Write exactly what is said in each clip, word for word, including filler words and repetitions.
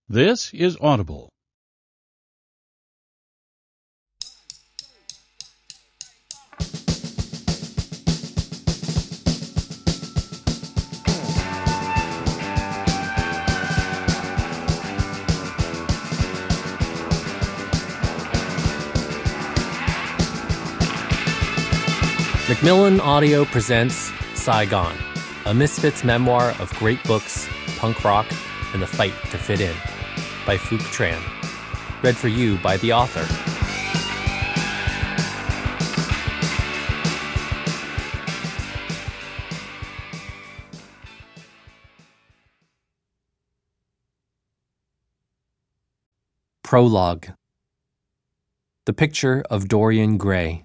This is Audible. Macmillan Audio presents Saigon, a Misfits memoir of great books, punk rock, and the fight to fit in, by Phuc Tran. Read for you by the author. Prologue. The picture of Dorian Gray.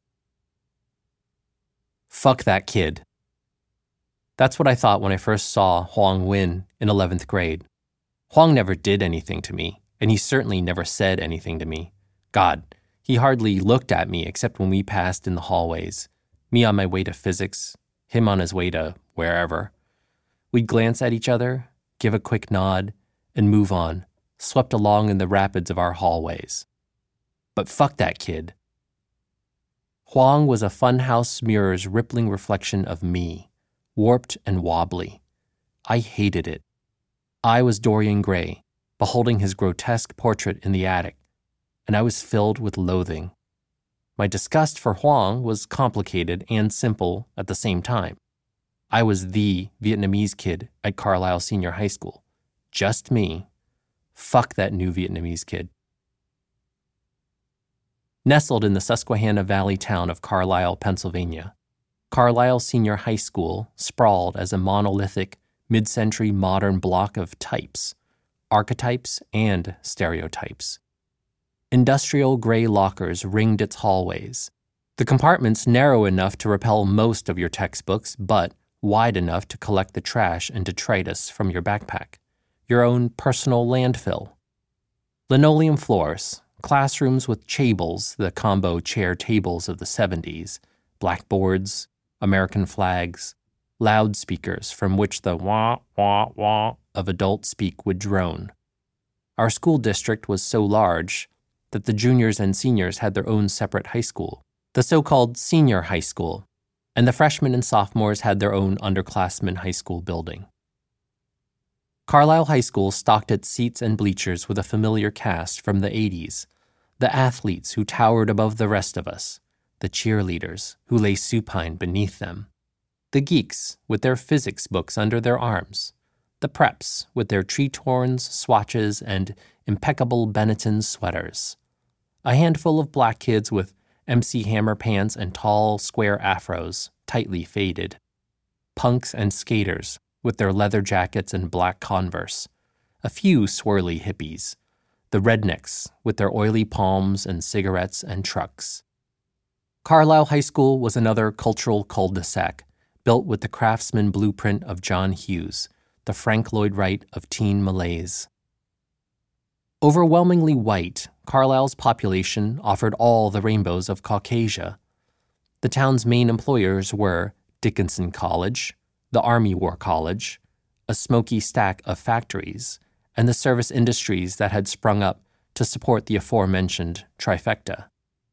Fuck that kid. That's what I thought when I first saw Hoang Nguyen in eleventh grade. Hoang never did anything to me, and he certainly never said anything to me. God, he hardly looked at me except when we passed in the hallways. Me on my way to physics, him on his way to wherever. We'd glance at each other, give a quick nod, and move on, swept along in the rapids of our hallways. But fuck that kid. Hoang was a funhouse mirror's rippling reflection of me, warped and wobbly. I hated it. I was Dorian Gray, beholding his grotesque portrait in the attic, and I was filled with loathing. My disgust for Hoang was complicated and simple at the same time. I was the Vietnamese kid at Carlisle Senior High School. Just me. Fuck that new Vietnamese kid. Nestled in the Susquehanna Valley town of Carlisle, Pennsylvania, Carlisle Senior High School sprawled as a monolithic, mid-century modern block of types, archetypes and stereotypes. Industrial gray lockers ringed its hallways, the compartments narrow enough to repel most of your textbooks, but wide enough to collect the trash and detritus from your backpack, your own personal landfill. Linoleum floors, classrooms with chables, the combo chair tables of the seventies, blackboards, American flags, loudspeakers from which the wah, wah, wah of adult speak would drone. Our school district was so large that the juniors and seniors had their own separate high school, the so-called senior high school, and the freshmen and sophomores had their own underclassmen high school building. Carlisle High School stocked its seats and bleachers with a familiar cast from the eighties, the athletes who towered above the rest of us, the cheerleaders who lay supine beneath them, the geeks with their physics books under their arms, the preps with their tree-torns, swatches, and impeccable Benetton sweaters, a handful of black kids with M C Hammer pants and tall, square afros, tightly faded, punks and skaters with their leather jackets and black Converse, a few swirly hippies, the rednecks with their oily palms and cigarettes and trucks. Carlisle High School was another cultural cul-de-sac, built with the craftsman blueprint of John Hughes, the Frank Lloyd Wright of teen malaise. Overwhelmingly white, Carlisle's population offered all the rainbows of Caucasia. The town's main employers were Dickinson College, the Army War College, a smoky stack of factories, and the service industries that had sprung up to support the aforementioned trifecta.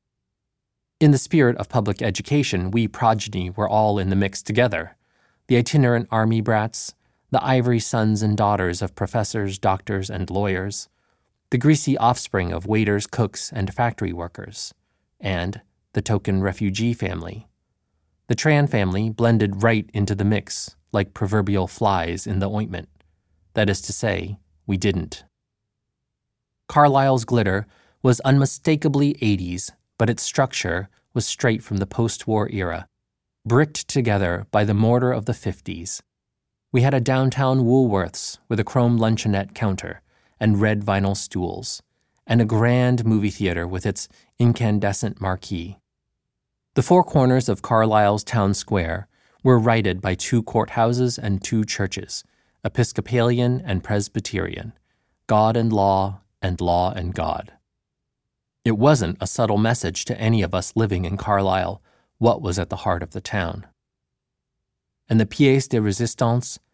In the spirit of public education, we progeny were all in the mix together, the itinerant army brats, the ivory sons and daughters of professors, doctors, and lawyers, the greasy offspring of waiters, cooks, and factory workers, and the token refugee family. The Tran family blended right into the mix, like proverbial flies in the ointment. That is to say, we didn't. Carlisle's glitter was unmistakably eighties, but its structure was straight from the post-war era, bricked together by the mortar of the fifties. We had a downtown Woolworths with a chrome luncheonette counter and red vinyl stools, and a grand movie theater with its incandescent marquee. The four corners of Carlisle's town square were righted by two courthouses and two churches, Episcopalian and Presbyterian, God and law, and law and God. It wasn't a subtle message to any of us living in Carlisle what was at the heart of the town. And the pièce de résistance,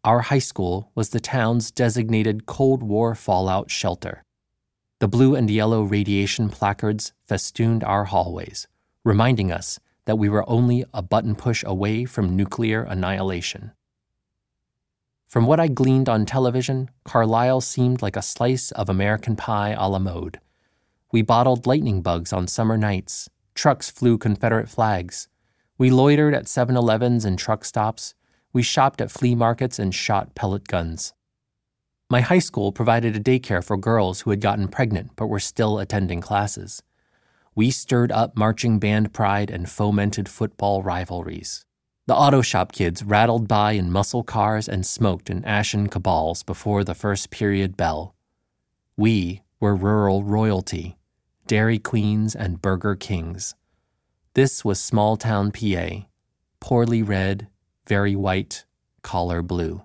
our high school was the town's designated Cold War fallout shelter. The blue and yellow radiation placards festooned our hallways, reminding us that we were only a button push away from nuclear annihilation. From what I gleaned on television, Carlisle seemed like a slice of American pie a la mode. We bottled lightning bugs on summer nights. Trucks flew Confederate flags. We loitered at seven elevens and truck stops. We shopped at flea markets and shot pellet guns. My high school provided a daycare for girls who had gotten pregnant but were still attending classes. We stirred up marching band pride and fomented football rivalries. The auto shop kids rattled by in muscle cars and smoked in ashen cabals before the first period bell. We were rural royalty, Dairy Queens and Burger Kings. This was small-town P A, poorly read, very white, collar blue.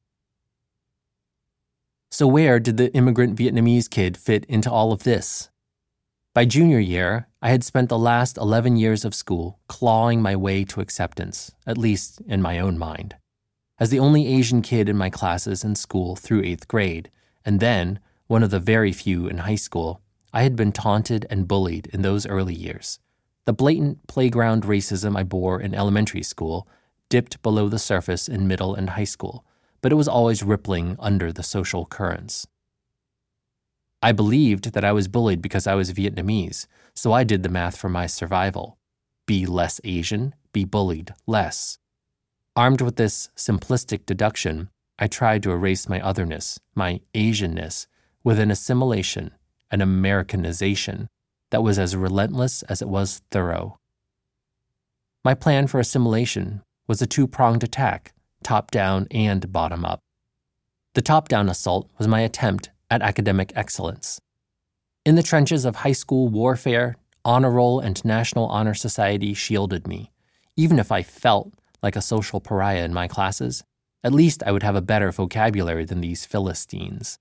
So where did the immigrant Vietnamese kid fit into all of this? By junior year, I had spent the last eleven years of school clawing my way to acceptance, at least in my own mind. As the only Asian kid in my classes in school through eighth grade, and then one of the very few in high school, I had been taunted and bullied in those early years. The blatant playground racism I bore in elementary school dipped below the surface in middle and high school, but it was always rippling under the social currents. I believed that I was bullied because I was Vietnamese, so I did the math for my survival. Be less Asian, be bullied less. Armed with this simplistic deduction, I tried to erase my otherness, my Asianness, with an assimilation, an Americanization, that was as relentless as it was thorough. My plan for assimilation was a two-pronged attack, top-down and bottom-up. The top-down assault was my attempt at academic excellence. In the trenches of high school warfare, honor roll and National Honor Society shielded me. Even if I felt like a social pariah in my classes, at least I would have a better vocabulary than these Philistines.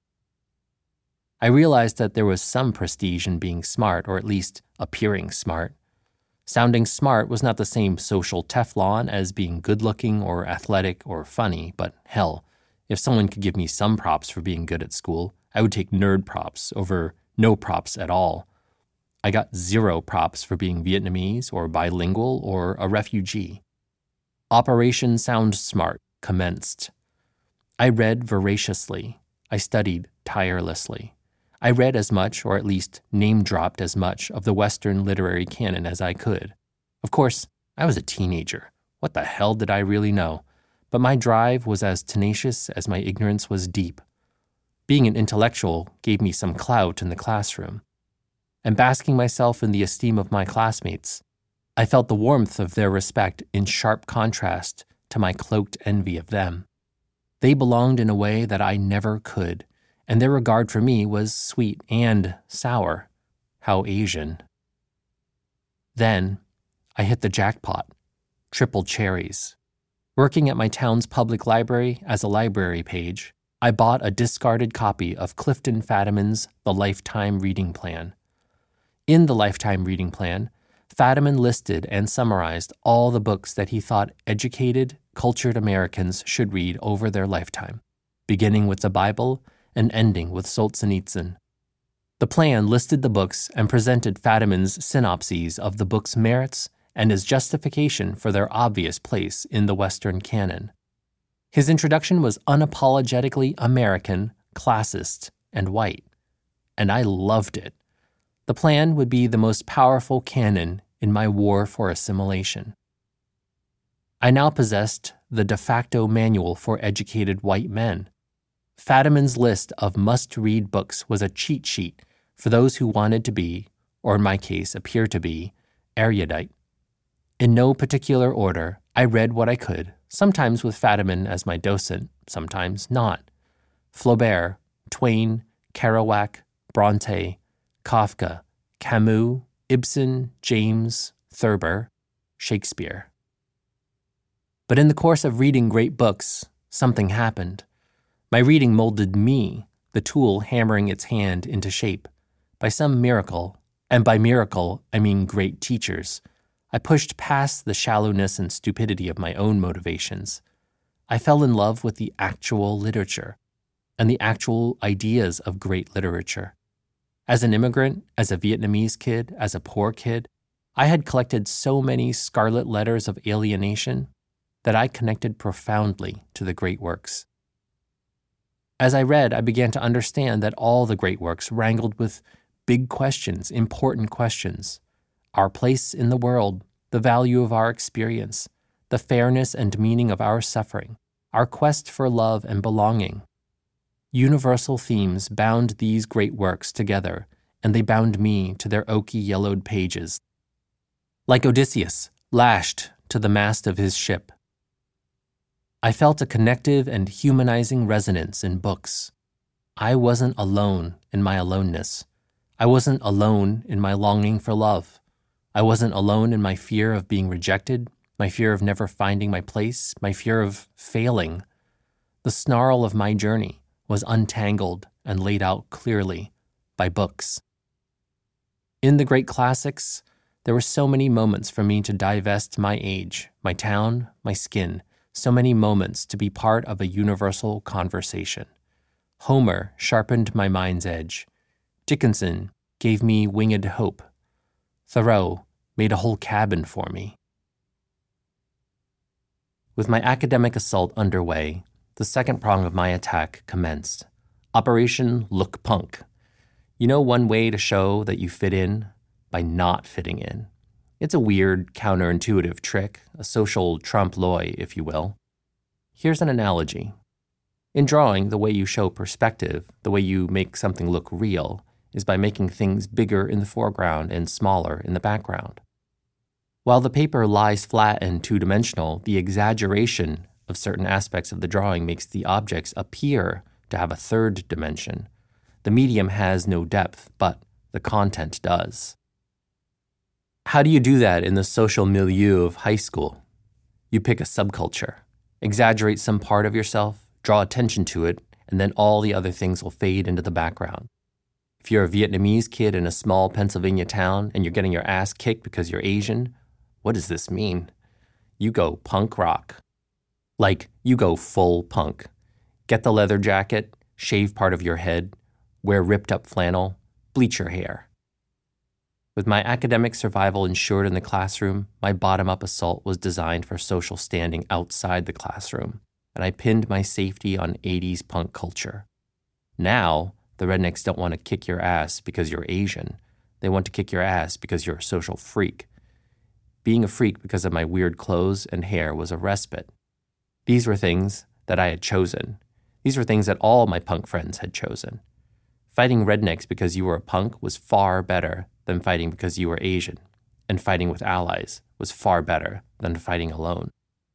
I realized that there was some prestige in being smart, or at least appearing smart. Sounding smart was not the same social Teflon as being good-looking or athletic or funny, but hell, if someone could give me some props for being good at school, I would take nerd props over no props at all. I got zero props for being Vietnamese or bilingual or a refugee. Operation Sound Smart commenced. I read voraciously. I studied tirelessly. I read as much, or at least name-dropped as much, of the Western literary canon as I could. Of course, I was a teenager. What the hell did I really know? But my drive was as tenacious as my ignorance was deep. Being an intellectual gave me some clout in the classroom. And basking myself in the esteem of my classmates, I felt the warmth of their respect in sharp contrast to my cloaked envy of them. They belonged in a way that I never could, and their regard for me was sweet and sour. How Asian. Then, I hit the jackpot. Triple cherries. Working at my town's public library as a library page, I bought a discarded copy of Clifton Fadiman's The Lifetime Reading Plan. In the Lifetime Reading Plan, Fadiman listed and summarized all the books that he thought educated, cultured Americans should read over their lifetime, beginning with the Bible and ending with Solzhenitsyn. The plan listed the books and presented Fadiman's synopses of the book's merits and his justification for their obvious place in the Western canon. His introduction was unapologetically American, classist, and white, and I loved it. The plan would be the most powerful cannon in my war for assimilation. I now possessed the de facto manual for educated white men. Fadiman's list of must-read books was a cheat sheet for those who wanted to be, or in my case appear to be, erudite. In no particular order, I read what I could, sometimes with Fadiman as my docent, sometimes not. Flaubert, Twain, Kerouac, Bronte, Kafka, Camus, Ibsen, James, Thurber, Shakespeare. But in the course of reading great books, something happened. My reading molded me, the tool hammering its hand into shape. By some miracle, and by miracle I mean great teachers, I pushed past the shallowness and stupidity of my own motivations. I fell in love with the actual literature and the actual ideas of great literature. As an immigrant, as a Vietnamese kid, as a poor kid, I had collected so many scarlet letters of alienation that I connected profoundly to the great works. As I read, I began to understand that all the great works wrangled with big questions, important questions: our place in the world, the value of our experience, the fairness and meaning of our suffering, our quest for love and belonging. Universal themes bound these great works together, and they bound me to their oaky yellowed pages. Like Odysseus, lashed to the mast of his ship, I felt a connective and humanizing resonance in books. I wasn't alone in my aloneness. I wasn't alone in my longing for love. I wasn't alone in my fear of being rejected, my fear of never finding my place, my fear of failing. The snarl of my journey was untangled and laid out clearly by books. In the great classics, there were so many moments for me to divest my age, my town, my skin, so many moments to be part of a universal conversation. Homer sharpened my mind's edge. Dickinson gave me winged hope. Thoreau made a whole cabin for me. With my academic assault underway, the second prong of my attack commenced. Operation Look Punk. You know one way to show that you fit in? By not fitting in. It's a weird, counterintuitive trick, a social trompe-l'oeil, if you will. Here's an analogy. In drawing, the way you show perspective, the way you make something look real, is by making things bigger in the foreground and smaller in the background. While the paper lies flat and two-dimensional, the exaggeration of certain aspects of the drawing makes the objects appear to have a third dimension. The medium has no depth, but the content does. How do you do that in the social milieu of high school? You pick a subculture, exaggerate some part of yourself, draw attention to it, and then all the other things will fade into the background. If you're a Vietnamese kid in a small Pennsylvania town and you're getting your ass kicked because you're Asian, what does this mean? You go punk rock. Like, you go full punk. Get the leather jacket, shave part of your head, wear ripped up flannel, bleach your hair. With my academic survival ensured in the classroom, my bottom-up assault was designed for social standing outside the classroom, and I pinned my safety on eighties punk culture. Now, the rednecks don't want to kick your ass because you're Asian. They want to kick your ass because you're a social freak. Being a freak because of my weird clothes and hair was a respite. These were things that I had chosen. These were things that all my punk friends had chosen. Fighting rednecks because you were a punk was far better than fighting because you were Asian, and fighting with allies was far better than fighting alone.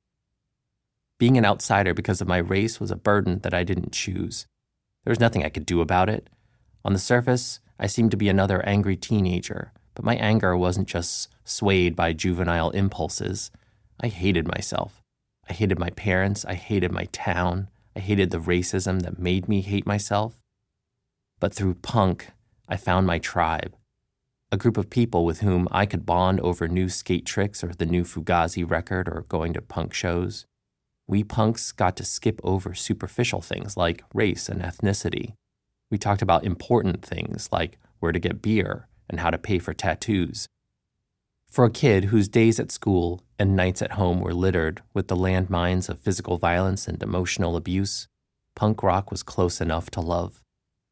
Being an outsider because of my race was a burden that I didn't choose. There was nothing I could do about it. On the surface, I seemed to be another angry teenager, but my anger wasn't just swayed by juvenile impulses. I hated myself. I hated my parents. I hated my town. I hated the racism that made me hate myself. But through punk, I found my tribe. A group of people with whom I could bond over new skate tricks or the new Fugazi record or going to punk shows. We punks got to skip over superficial things like race and ethnicity. We talked about important things like where to get beer and how to pay for tattoos. For a kid whose days at school and nights at home were littered with the landmines of physical violence and emotional abuse, punk rock was close enough to love.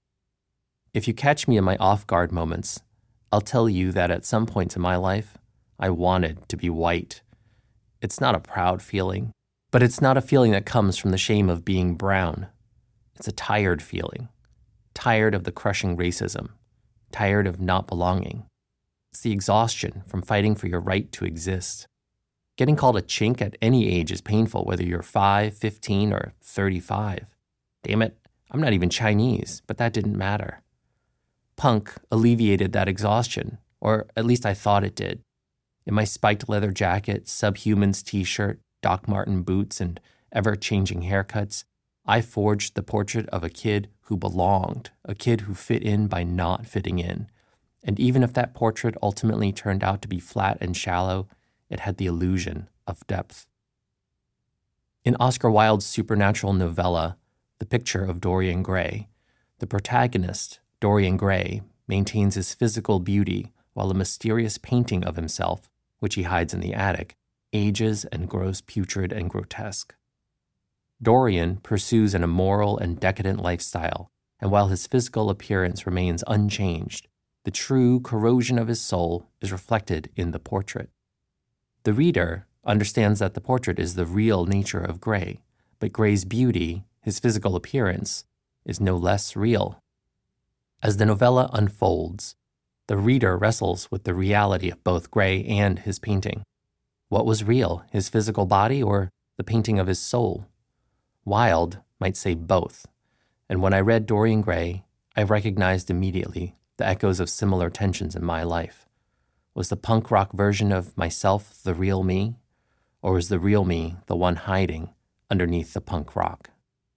If you catch me in my off-guard moments, I'll tell you that at some points in my life, I wanted to be white. It's not a proud feeling, but it's not a feeling that comes from the shame of being brown. It's a tired feeling, tired of the crushing racism, tired of not belonging. It's the exhaustion from fighting for your right to exist. Getting called a chink at any age is painful, whether you're five, fifteen, or thirty-five. Damn it, I'm not even Chinese, but that didn't matter. Punk alleviated that exhaustion, or at least I thought it did. In my spiked leather jacket, Subhumans t-shirt, Doc Marten boots, and ever-changing haircuts, I forged the portrait of a kid who belonged, a kid who fit in by not fitting in. And even if that portrait ultimately turned out to be flat and shallow, it had the illusion of depth. In Oscar Wilde's supernatural novella, The Picture of Dorian Gray, the protagonist, Dorian Gray, maintains his physical beauty while a mysterious painting of himself, which he hides in the attic, ages and grows putrid and grotesque. Dorian pursues an immoral and decadent lifestyle, and while his physical appearance remains unchanged, the true corrosion of his soul is reflected in the portrait. The reader understands that the portrait is the real nature of Gray, but Gray's beauty, his physical appearance, is no less real. As the novella unfolds, the reader wrestles with the reality of both Gray and his painting. What was real, his physical body or the painting of his soul? Wilde might say both, and when I read Dorian Gray, I recognized immediately the echoes of similar tensions in my life. Was the punk rock version of myself the real me, or was the real me the one hiding underneath the punk rock?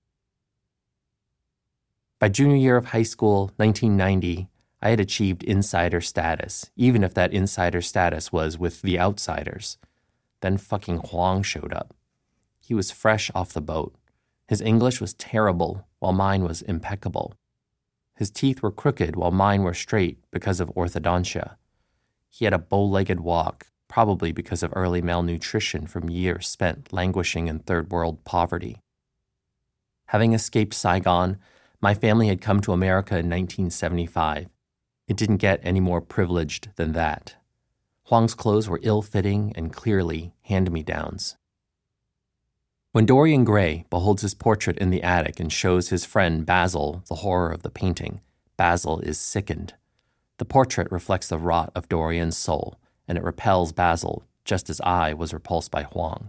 By junior year of high school, nineteen ninety, I had achieved insider status, even if that insider status was with the outsiders. Then fucking Huang showed up. He was fresh off the boat. His English was terrible, while mine was impeccable. His teeth were crooked, while mine were straight because of orthodontia. He had a bow-legged walk, probably because of early malnutrition from years spent languishing in third-world poverty. Having escaped Saigon, my family had come to America in nineteen seventy-five. It didn't get any more privileged than that. Huang's clothes were ill-fitting and clearly hand-me-downs. When Dorian Gray beholds his portrait in the attic and shows his friend Basil the horror of the painting, Basil is sickened. The portrait reflects the rot of Dorian's soul, and it repels Basil just as I was repulsed by Huang.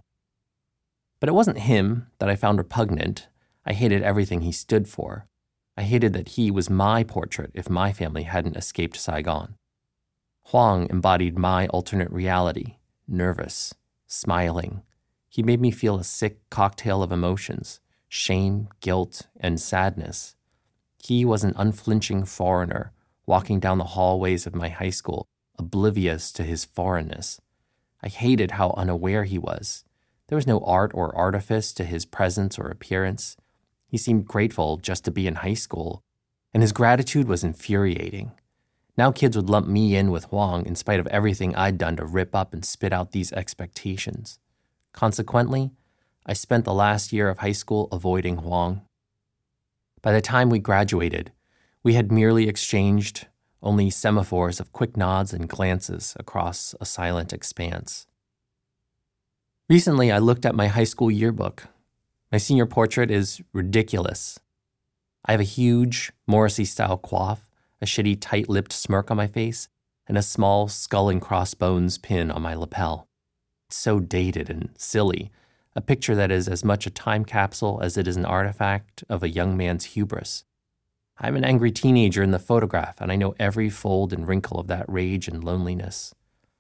But it wasn't him that I found repugnant. I hated everything he stood for. I hated that he was my portrait if my family hadn't escaped Saigon. Huang embodied my alternate reality, nervous, smiling. He made me feel a sick cocktail of emotions, shame, guilt, and sadness. He was an unflinching foreigner, walking down the hallways of my high school, oblivious to his foreignness. I hated how unaware he was. There was no art or artifice to his presence or appearance. He seemed grateful just to be in high school, and his gratitude was infuriating. Now kids would lump me in with Huang in spite of everything I'd done to rip up and spit out these expectations. Consequently, I spent the last year of high school avoiding Huang. By the time we graduated, we had merely exchanged only semaphores of quick nods and glances across a silent expanse. Recently, I looked at my high school yearbook. My senior portrait is ridiculous. I have a huge Morrissey-style coif, a shitty tight-lipped smirk on my face, and a small skull and crossbones pin on my lapel. It's so dated and silly, a picture that is as much a time capsule as it is an artifact of a young man's hubris. I'm an angry teenager in the photograph, and I know every fold and wrinkle of that rage and loneliness.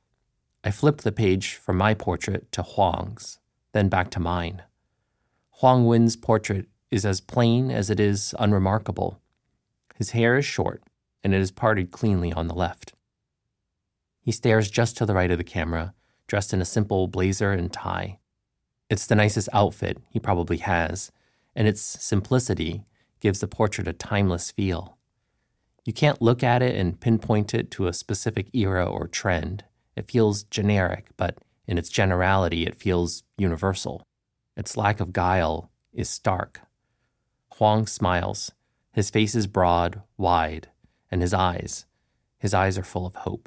I flipped the page from my portrait to Huang's, then back to mine. Huang Wen's portrait is as plain as it is unremarkable. His hair is short, and it is parted cleanly on the left. He stares just to the right of the camera, dressed in a simple blazer and tie. It's the nicest outfit he probably has, and its simplicity gives the portrait a timeless feel. You can't look at it and pinpoint it to a specific era or trend. It feels generic, but in its generality, it feels universal. Its lack of guile is stark. Huang smiles. His face is broad, wide, and his eyes, his eyes are full of hope.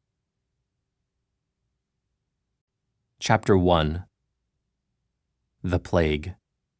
Chapter one. The Plague.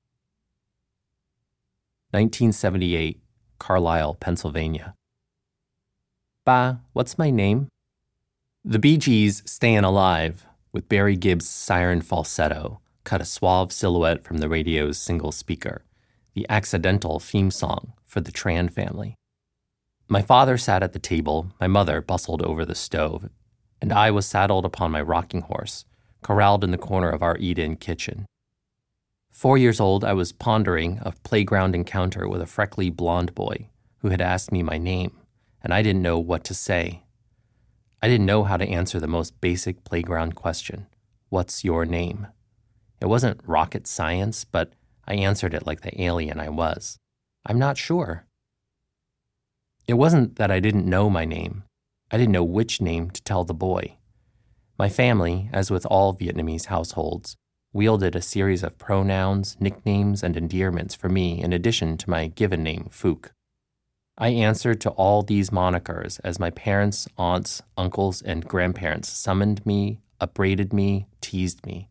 nineteen seventy-eight, Carlisle, Pennsylvania. Ba, what's my name? The Bee Gees' Stayin' Alive, with Barry Gibb's siren falsetto, cut a suave silhouette from the radio's single speaker, the accidental theme song for the Tran family. My father sat at the table, my mother bustled over the stove, and I was saddled upon my rocking horse, corralled in the corner of our eat-in kitchen. Four years old, I was pondering a playground encounter with a freckly blonde boy who had asked me my name, and I didn't know what to say. I didn't know how to answer the most basic playground question, what's your name? It wasn't rocket science, but I answered it like the alien I was. I'm not sure. It wasn't that I didn't know my name. I didn't know which name to tell the boy. My family, as with all Vietnamese households, wielded a series of pronouns, nicknames, and endearments for me in addition to my given name, Phuc. I answered to all these monikers as my parents, aunts, uncles, and grandparents summoned me, upbraided me, teased me.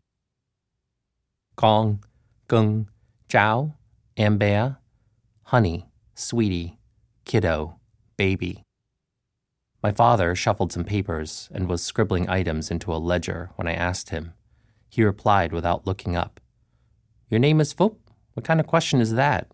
Kong, Gung, Chow, Ambea, honey, sweetie, kiddo, baby. My father shuffled some papers and was scribbling items into a ledger when I asked him. He replied without looking up. Your name is Phuc? What kind of question is that?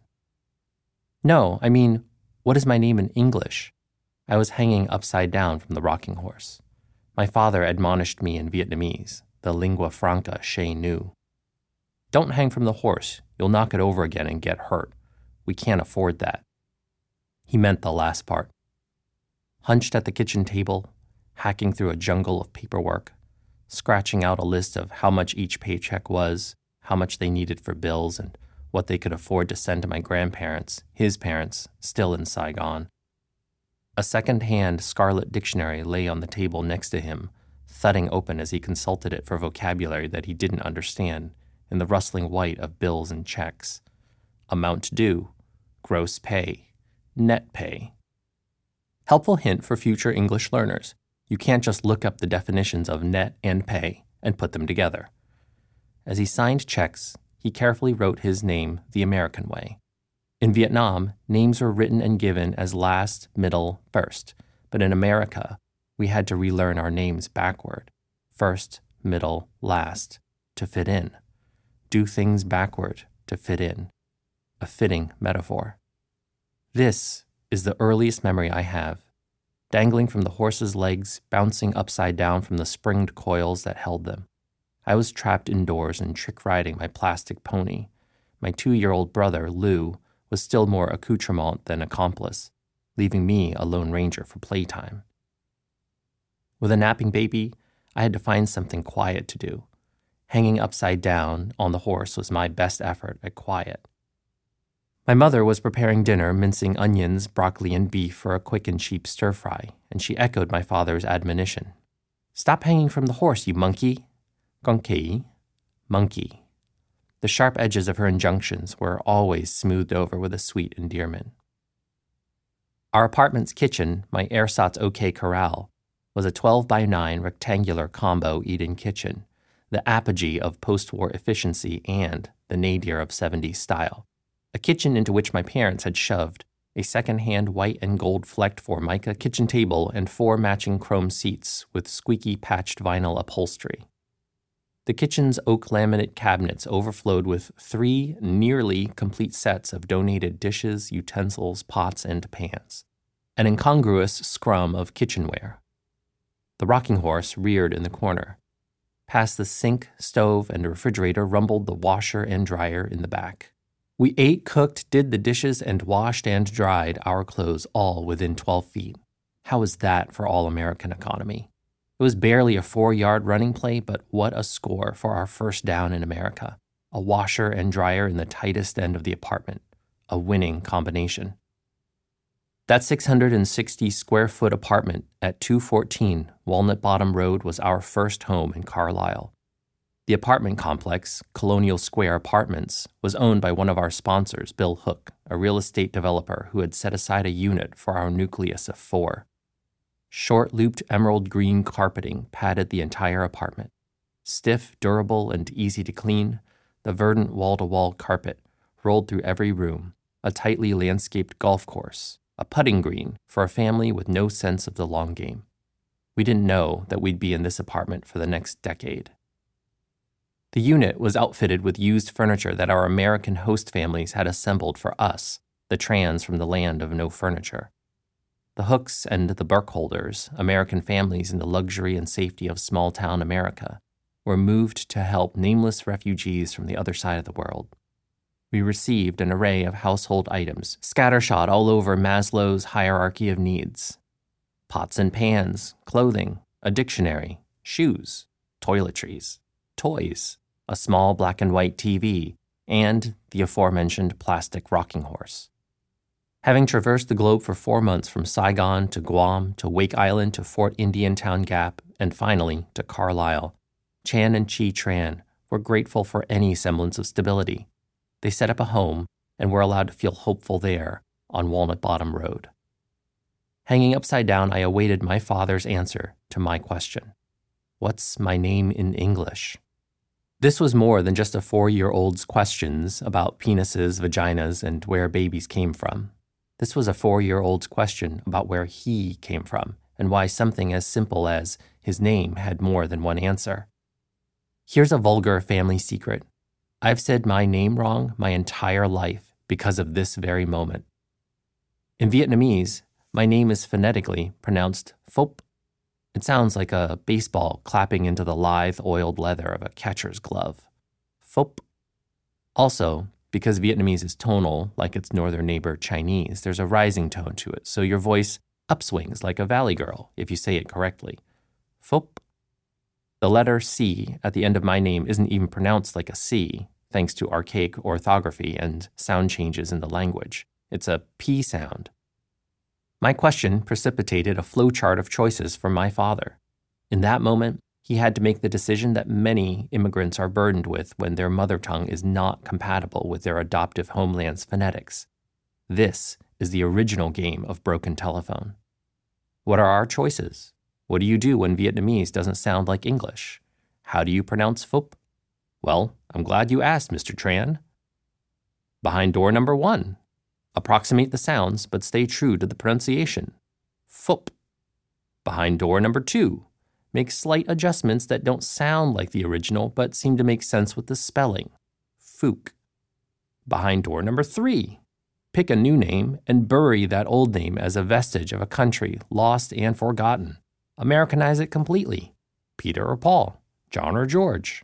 No, I mean, what is my name in English? I was hanging upside down from the rocking horse. My father admonished me in Vietnamese, the lingua franca Che knew. Don't hang from the horse. You'll knock it over again and get hurt. We can't afford that. He meant the last part. Hunched at the kitchen table, hacking through a jungle of paperwork, scratching out a list of how much each paycheck was, how much they needed for bills, and what they could afford to send to my grandparents, his parents, still in Saigon. A second-hand scarlet dictionary lay on the table next to him, thudding open as he consulted it for vocabulary that he didn't understand in the rustling white of bills and checks. Amount due, gross pay, net pay. Helpful hint for future English learners. You can't just look up the definitions of net and pay and put them together. As he signed checks, he carefully wrote his name the American way. In Vietnam, names were written and given as last, middle, first, but in America, we had to relearn our names backward. First, middle, last, to fit in. Do things backward to fit in. A fitting metaphor. This is the earliest memory I have, dangling from the horse's legs, bouncing upside down from the springed coils that held them. I was trapped indoors and trick-riding my plastic pony. My two-year-old brother, Lou, was still more accoutrement than accomplice, leaving me a lone ranger for playtime. With a napping baby, I had to find something quiet to do. Hanging upside down on the horse was my best effort at quiet. My mother was preparing dinner, mincing onions, broccoli, and beef for a quick and cheap stir-fry, and she echoed my father's admonition. Stop hanging from the horse, you monkey. Gonkei, monkey. The sharp edges of her injunctions were always smoothed over with a sweet endearment. Our apartment's kitchen, my ersatz OK Corral, was a twelve by nine rectangular combo eat-in kitchen, the apogee of post-war efficiency and the nadir of seventies style. A kitchen into which my parents had shoved a second-hand white and gold flecked Formica kitchen table and four matching chrome seats with squeaky patched vinyl upholstery. The kitchen's oak laminate cabinets overflowed with three nearly complete sets of donated dishes, utensils, pots, and pans, an incongruous scrum of kitchenware. The rocking horse reared in the corner. Past the sink, stove, and refrigerator rumbled the washer and dryer in the back. We ate, cooked, did the dishes, and washed and dried our clothes all within twelve feet. How was that for all-American economy? It was barely a four-yard running play, but what a score for our first down in America. A washer and dryer in the tightest end of the apartment. A winning combination. That six hundred sixty square foot apartment at two fourteen Walnut Bottom Road was our first home in Carlisle. The apartment complex, Colonial Square Apartments, was owned by one of our sponsors, Bill Hook, a real estate developer who had set aside a unit for our nucleus of four. Short-looped emerald green carpeting padded the entire apartment. Stiff, durable, and easy to clean, the verdant wall-to-wall carpet rolled through every room, a tightly landscaped golf course, a putting green for a family with no sense of the long game. We didn't know that we'd be in this apartment for the next decade. The unit was outfitted with used furniture that our American host families had assembled for us, the trans from the land of no furniture. The Hooks and the Burkholders, American families in the luxury and safety of small-town America, were moved to help nameless refugees from the other side of the world. We received an array of household items scattershot all over Maslow's hierarchy of needs. Pots and pans, clothing, a dictionary, shoes, toiletries, toys, a small black and white T V, and the aforementioned plastic rocking horse. Having traversed the globe for four months from Saigon to Guam to Wake Island to Fort Indiantown Gap and finally to Carlisle, Chan and Chi Tran were grateful for any semblance of stability. They set up a home and were allowed to feel hopeful there on Walnut Bottom Road. Hanging upside down, I awaited my father's answer to my question. What's my name in English? This was more than just a four-year-old's questions about penises, vaginas, and where babies came from. This was a four-year-old's question about where he came from and why something as simple as his name had more than one answer. Here's a vulgar family secret. I've said my name wrong my entire life because of this very moment. In Vietnamese, my name is phonetically pronounced Phop. It sounds like a baseball clapping into the lithe, oiled leather of a catcher's glove. Phop. Also, because Vietnamese is tonal, like its northern neighbor Chinese, there's a rising tone to it, so your voice upswings like a valley girl if you say it correctly. Phop. The letter C at the end of my name isn't even pronounced like a C, thanks to archaic orthography and sound changes in the language. It's a P sound. My question precipitated a flowchart of choices for my father. In that moment, he had to make the decision that many immigrants are burdened with when their mother tongue is not compatible with their adoptive homeland's phonetics. This is the original game of broken telephone. What are our choices? What do you do when Vietnamese doesn't sound like English? How do you pronounce Phop? Well, I'm glad you asked, Mister Tran. Behind door number one. Approximate the sounds, but stay true to the pronunciation. Phop. Behind door number two. Make slight adjustments that don't sound like the original, but seem to make sense with the spelling. Phuc. Behind door number three. Pick a new name and bury that old name as a vestige of a country lost and forgotten. Americanize it completely. Peter or Paul, John or George.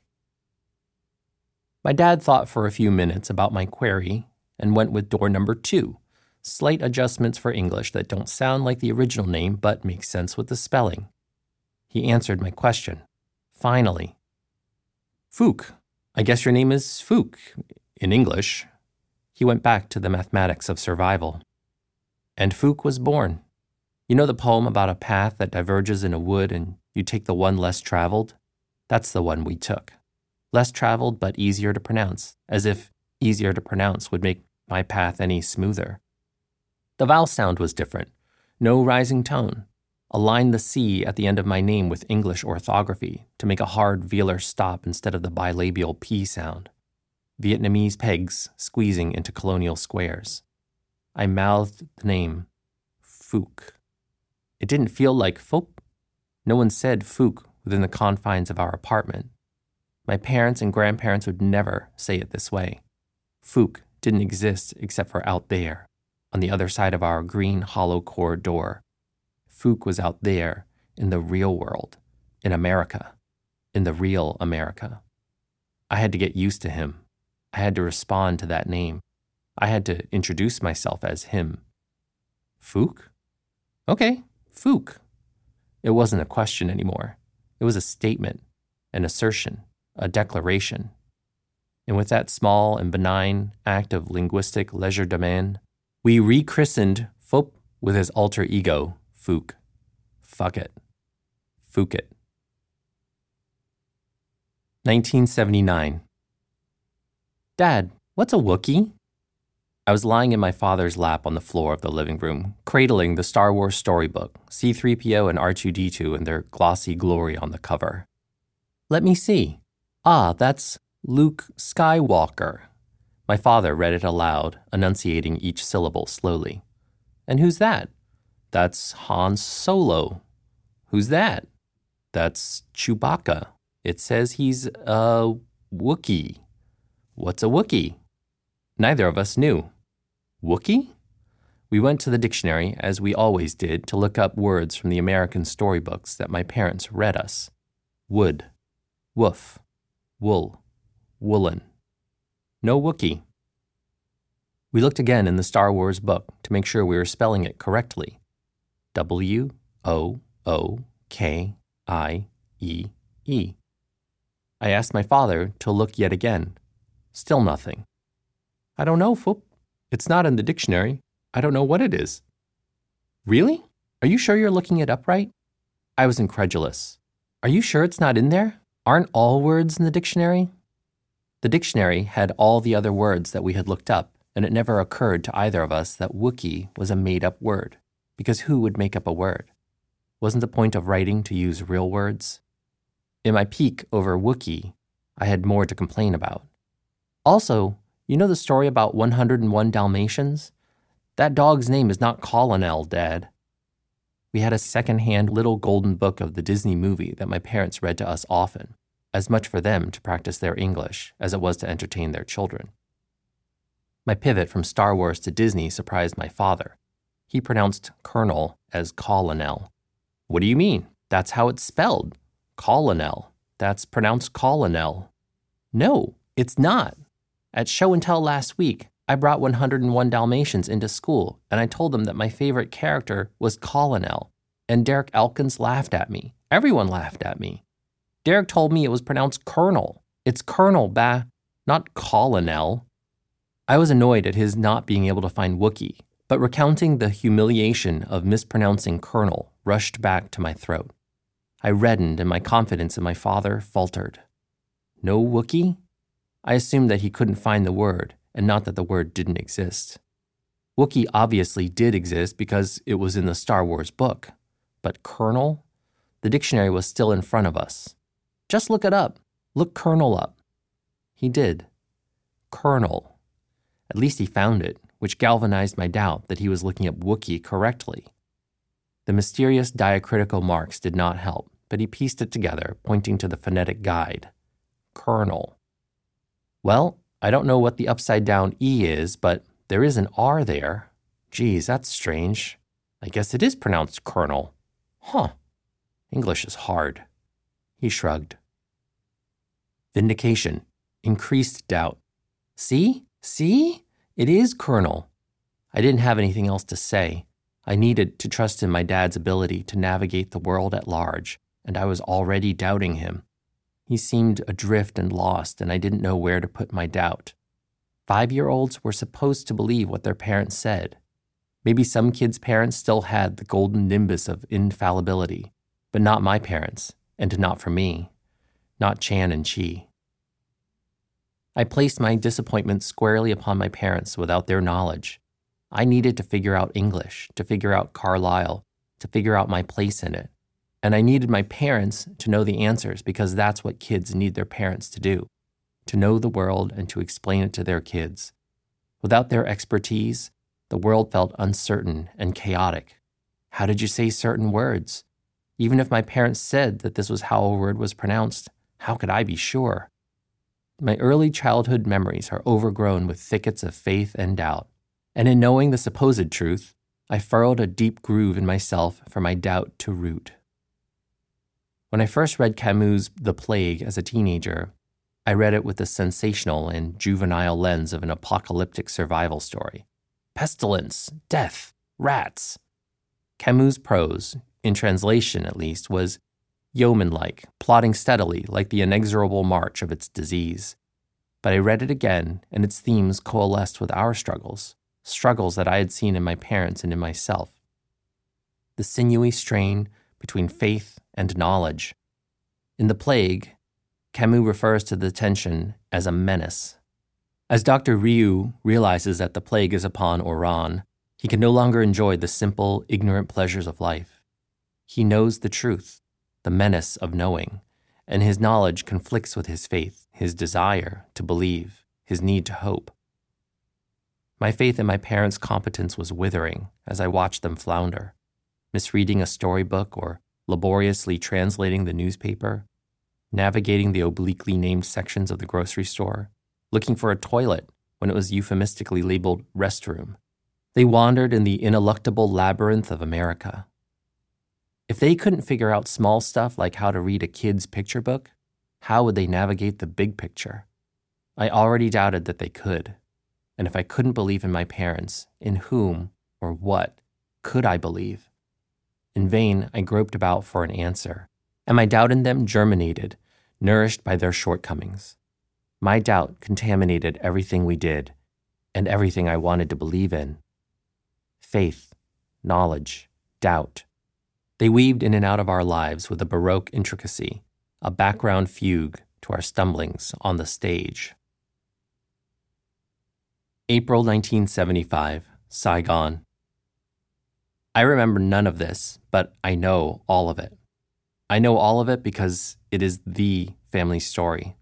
My dad thought for a few minutes about my query and went with door number two, slight adjustments for English that don't sound like the original name but make sense with the spelling. He answered my question. Finally. Phuc. I guess your name is Phuc, in English. He went back to the mathematics of survival. And Phuc was born. You know the poem about a path that diverges in a wood and you take the one less traveled? That's the one we took. Less traveled but easier to pronounce, as if easier to pronounce would make my path any smoother. The vowel sound was different. No rising tone. Align the C at the end of my name with English orthography to make a hard velar stop instead of the bilabial P sound. Vietnamese pegs squeezing into colonial squares. I mouthed the name, Phuc. It didn't feel like Phop. No one said Phuc within the confines of our apartment. My parents and grandparents would never say it this way. Phuc didn't exist except for out there, on the other side of our green hollow core door. Phuc was out there, in the real world, in America, in the real America. I had to get used to him. I had to respond to that name. I had to introduce myself as him. Phuc? Okay, Phuc. It wasn't a question anymore. It was a statement, an assertion, a declaration. And with that small and benign act of linguistic legerdemain, we rechristened Phop with his alter ego, Phuc. Fuck it. Phuc it. nineteen seventy-nine. Dad, what's a Wookiee? I was lying in my father's lap on the floor of the living room, cradling the Star Wars storybook, C three P O and R two D two in their glossy glory on the cover. Let me see. Ah, that's Luke Skywalker. My father read it aloud, enunciating each syllable slowly. And who's that? That's Han Solo. Who's that? That's Chewbacca. It says he's a Wookiee. What's a Wookiee? Neither of us knew. Wookiee? We went to the dictionary, as we always did, to look up words from the American storybooks that my parents read us. Wood, woof, wool, woolen. No Wookiee. We looked again in the Star Wars book to make sure we were spelling it correctly. W O O K I E E. I asked my father to look yet again. Still nothing. I don't know, Foop. It's not in the dictionary. I don't know what it is. Really? Are you sure you're looking it up right? I was incredulous. Are you sure it's not in there? Aren't all words in the dictionary? The dictionary had all the other words that we had looked up, and it never occurred to either of us that Wookiee was a made-up word, because who would make up a word? Wasn't the point of writing to use real words? In my pique over Wookiee, I had more to complain about. Also, you know the story about one hundred and one Dalmatians? That dog's name is not Colonel, Dad. We had a second-hand little golden book of the Disney movie that my parents read to us often, as much for them to practice their English as it was to entertain their children. My pivot from Star Wars to Disney surprised my father. He pronounced Colonel as Colonel. What do you mean? That's how it's spelled. Colonel. That's pronounced Colonel. No, it's not. At show and tell last week, I brought one hundred and one Dalmatians into school, and I told them that my favorite character was Colonel, and Derek Elkins laughed at me. Everyone laughed at me. Derek told me it was pronounced Colonel. It's Colonel, bah, not Colonel. I was annoyed at his not being able to find Wookiee, but recounting the humiliation of mispronouncing Colonel rushed back to my throat. I reddened, and my confidence in my father faltered. No Wookiee? I assumed that he couldn't find the word, and not that the word didn't exist. Wookiee obviously did exist because it was in the Star Wars book. But Colonel? The dictionary was still in front of us. Just look it up. Look Colonel up. He did. Colonel. At least he found it, which galvanized my doubt that he was looking up Wookiee correctly. The mysterious diacritical marks did not help, but he pieced it together, pointing to the phonetic guide. Colonel. Well, I don't know what the upside-down E is, but there is an R there. Geez, that's strange. I guess it is pronounced Colonel. Huh. English is hard. He shrugged. Vindication. Increased doubt. See? See? It is Colonel. I didn't have anything else to say. I needed to trust in my dad's ability to navigate the world at large, and I was already doubting him. He seemed adrift and lost, and I didn't know where to put my doubt. Five-year-olds were supposed to believe what their parents said. Maybe some kids' parents still had the golden nimbus of infallibility, but not my parents, and not for me. Not Chan and Chi. I placed my disappointment squarely upon my parents without their knowledge. I needed to figure out English, to figure out Carlisle, to figure out my place in it. And I needed my parents to know the answers because that's what kids need their parents to do, to know the world and to explain it to their kids. Without their expertise, the world felt uncertain and chaotic. How did you say certain words? Even if my parents said that this was how a word was pronounced, how could I be sure? My early childhood memories are overgrown with thickets of faith and doubt, and in knowing the supposed truth, I furrowed a deep groove in myself for my doubt to root. When I first read Camus' The Plague as a teenager, I read it with the sensational and juvenile lens of an apocalyptic survival story. Pestilence, death, rats. Camus' prose, in translation at least, was yeoman-like, plodding steadily like the inexorable march of its disease. But I read it again, and its themes coalesced with our struggles, struggles that I had seen in my parents and in myself. The sinewy strain between faith and knowledge. In The Plague, Camus refers to the tension as a menace. As Doctor Ryu realizes that the plague is upon Oran, he can no longer enjoy the simple, ignorant pleasures of life. He knows the truth, the menace of knowing, and his knowledge conflicts with his faith, his desire to believe, his need to hope. My faith in my parents' competence was withering as I watched them flounder, misreading a storybook or laboriously translating the newspaper, navigating the obliquely named sections of the grocery store, looking for a toilet when it was euphemistically labeled restroom. They wandered in the ineluctable labyrinth of America. If they couldn't figure out small stuff like how to read a kid's picture book, how would they navigate the big picture? I already doubted that they could. And if I couldn't believe in my parents, in whom or what could I believe? In vain, I groped about for an answer, and my doubt in them germinated, nourished by their shortcomings. My doubt contaminated everything we did and everything I wanted to believe in. Faith, knowledge, doubt. They weaved in and out of our lives with a Baroque intricacy, a background fugue to our stumblings on the stage. April nineteen seventy-five, Saigon. I remember none of this, but I know all of it. I know all of it because it is the family story.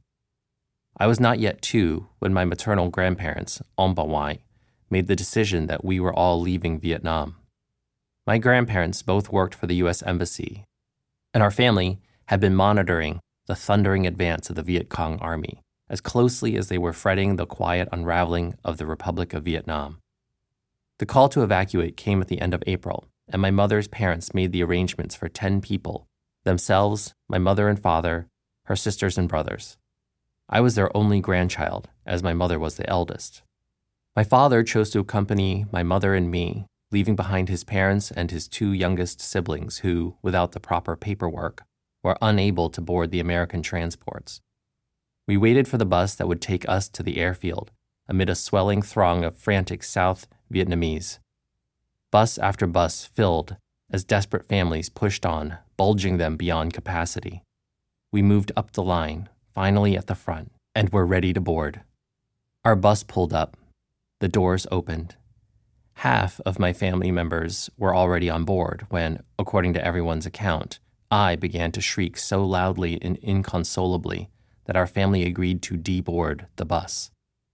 I was not yet two when my maternal grandparents, Ombawai, made the decision that we were all leaving Vietnam. My grandparents both worked for the U S Embassy, and our family had been monitoring the thundering advance of the Viet Cong army as closely as they were fretting the quiet unraveling of the Republic of Vietnam. The call to evacuate came at the end of April, and my mother's parents made the arrangements for ten people, themselves, my mother and father, her sisters and brothers. I was their only grandchild, as my mother was the eldest. My father chose to accompany my mother and me, leaving behind his parents and his two youngest siblings who, without the proper paperwork, were unable to board the American transports. We waited for the bus that would take us to the airfield, amid a swelling throng of frantic South Vietnamese. Bus after bus filled as desperate families pushed on, bulging them beyond capacity. We moved up the line, finally at the front, and were ready to board. Our bus pulled up. The doors opened. Half of my family members were already on board when, according to everyone's account, I began to shriek so loudly and inconsolably that our family agreed to deboard the bus.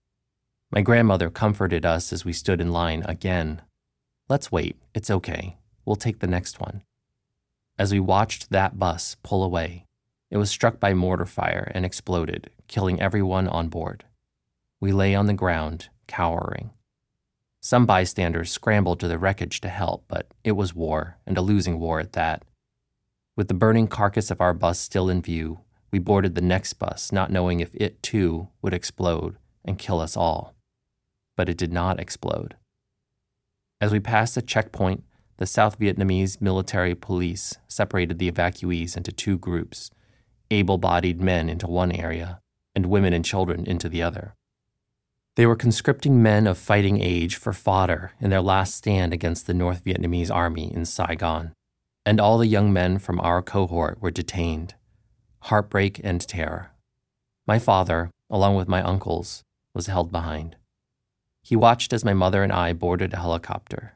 My grandmother comforted us as we stood in line again. "Let's wait, it's okay. We'll take the next one." As we watched that bus pull away, it was struck by mortar fire and exploded, killing everyone on board. We lay on the ground, cowering. Some bystanders scrambled to the wreckage to help, but it was war, and a losing war at that. With the burning carcass of our bus still in view, we boarded the next bus, not knowing if it too would explode and kill us all. But it did not explode. As we passed a checkpoint, the South Vietnamese military police separated the evacuees into two groups, able-bodied men into one area and women and children into the other. They were conscripting men of fighting age for fodder in their last stand against the North Vietnamese army in Saigon, and all the young men from our cohort were detained. Heartbreak and terror. My father, along with my uncles, was held behind. He watched as my mother and I boarded a helicopter.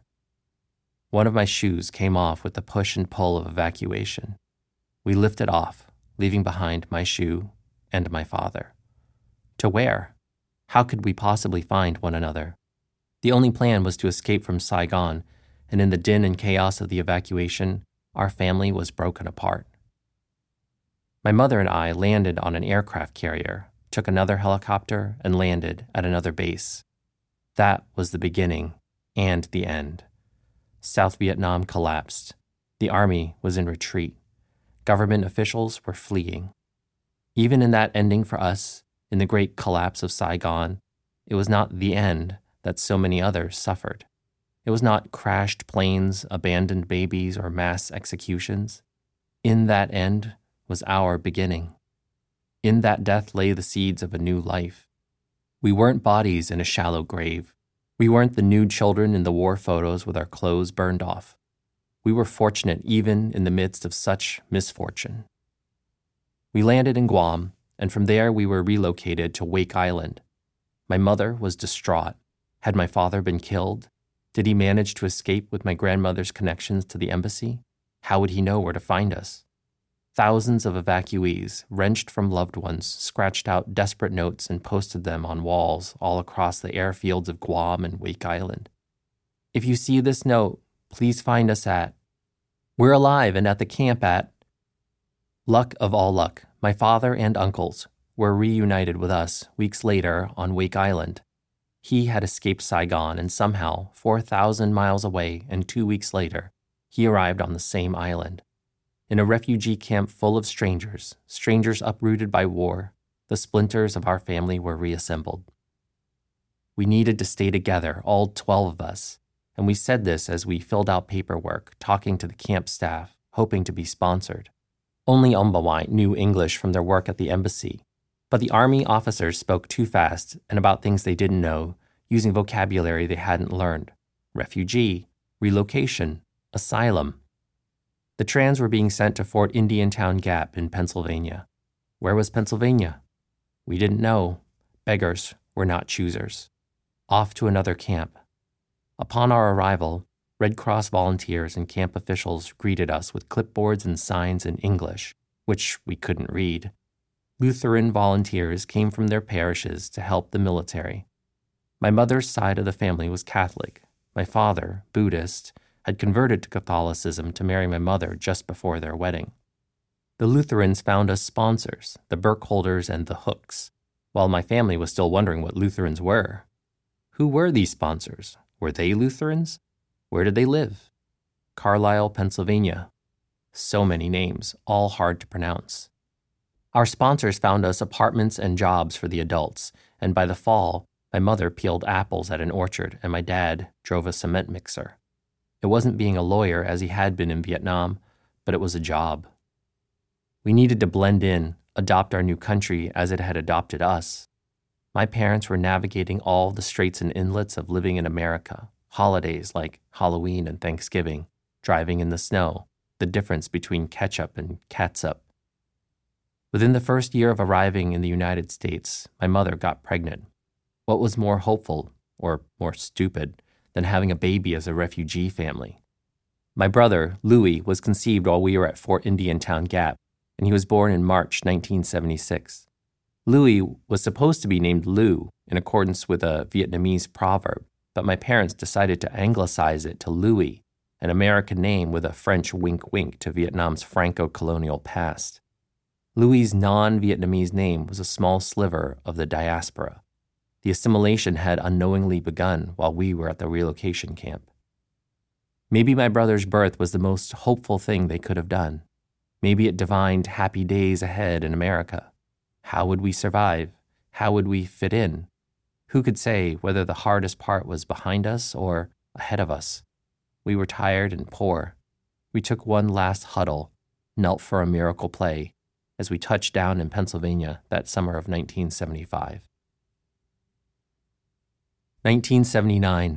One of my shoes came off with the push and pull of evacuation. We lifted off, leaving behind my shoe and my father. To where? How could we possibly find one another? The only plan was to escape from Saigon, and in the din and chaos of the evacuation, our family was broken apart. My mother and I landed on an aircraft carrier, took another helicopter, and landed at another base. That was the beginning and the end. South Vietnam collapsed. The army was in retreat. Government officials were fleeing. Even in that ending for us, in the great collapse of Saigon, it was not the end that so many others suffered. It was not crashed planes, abandoned babies, or mass executions. In that end was our beginning. In that death lay the seeds of a new life. We weren't bodies in a shallow grave. We weren't the nude children in the war photos with our clothes burned off. We were fortunate even in the midst of such misfortune. We landed in Guam, and from there we were relocated to Wake Island. My mother was distraught. Had my father been killed? Did he manage to escape with my grandmother's connections to the embassy? How would he know where to find us? Thousands of evacuees, wrenched from loved ones, scratched out desperate notes and posted them on walls all across the airfields of Guam and Wake Island. If you see this note, please find us at. We're alive and at the camp at. Luck of all luck, my father and uncles were reunited with us weeks later on Wake Island. He had escaped Saigon, and somehow, four thousand miles away and two weeks later, he arrived on the same island. In a refugee camp full of strangers, strangers uprooted by war, the splinters of our family were reassembled. We needed to stay together, all twelve of us, and we said this as we filled out paperwork, talking to the camp staff, hoping to be sponsored. Only Ombawai knew English from their work at the embassy, but the Army officers spoke too fast and about things they didn't know, using vocabulary they hadn't learned. Refugee, relocation, asylum. The trans were being sent to Fort Indiantown Gap in Pennsylvania. Where was Pennsylvania? We didn't know. Beggars were not choosers. Off to another camp. Upon our arrival, Red Cross volunteers and camp officials greeted us with clipboards and signs in English, which we couldn't read. Lutheran volunteers came from their parishes to help the military. My mother's side of the family was Catholic. My father, Buddhist, had converted to Catholicism to marry my mother just before their wedding. The Lutherans found us sponsors, the Burkholders and the Hooks, while my family was still wondering what Lutherans were. Who were these sponsors? Were they Lutherans? Where did they live? Carlisle, Pennsylvania. So many names, all hard to pronounce. Our sponsors found us apartments and jobs for the adults, and by the fall, my mother peeled apples at an orchard and my dad drove a cement mixer. It wasn't being a lawyer as he had been in Vietnam, but it was a job. We needed to blend in, adopt our new country as it had adopted us. My parents were navigating all the straits and inlets of living in America, holidays like Halloween and Thanksgiving, driving in the snow, the difference between ketchup and catsup. Within the first year of arriving in the United States, my mother got pregnant. What was more hopeful, or more stupid, than having a baby as a refugee family? My brother, Louis, was conceived while we were at Fort Indiantown Gap, and he was born in March nineteen seventy-six. Louis was supposed to be named Lou in accordance with a Vietnamese proverb, but my parents decided to anglicize it to Louis, an American name with a French wink-wink to Vietnam's Franco-colonial past. Louis' non-Vietnamese name was a small sliver of the diaspora. The assimilation had unknowingly begun while we were at the relocation camp. Maybe my brother's birth was the most hopeful thing they could have done. Maybe it divined happy days ahead in America. How would we survive? How would we fit in? Who could say whether the hardest part was behind us or ahead of us? We were tired and poor. We took one last huddle, knelt for a miracle play, as we touched down in Pennsylvania that summer of nineteen seventy-five. nineteen seventy-nine.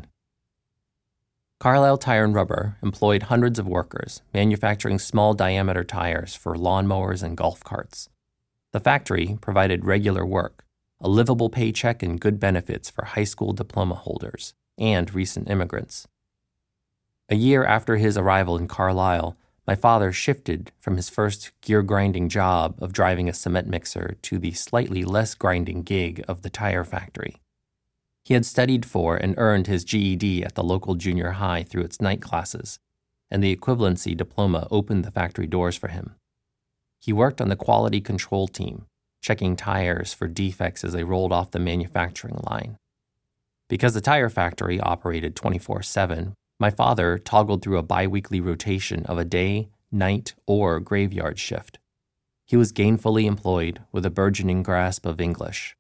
Carlisle Tire and Rubber employed hundreds of workers, manufacturing small-diameter tires for lawnmowers and golf carts. The factory provided regular work, a livable paycheck and good benefits for high school diploma holders and recent immigrants. A year after his arrival in Carlisle, my father shifted from his first gear-grinding job of driving a cement mixer to the slightly less grinding gig of the tire factory. He had studied for and earned his G E D at the local junior high through its night classes, and the equivalency diploma opened the factory doors for him. He worked on the quality control team, checking tires for defects as they rolled off the manufacturing line. Because the tire factory operated twenty-four seven, my father toggled through a biweekly rotation of a day, night, or graveyard shift. He was gainfully employed with a burgeoning grasp of English.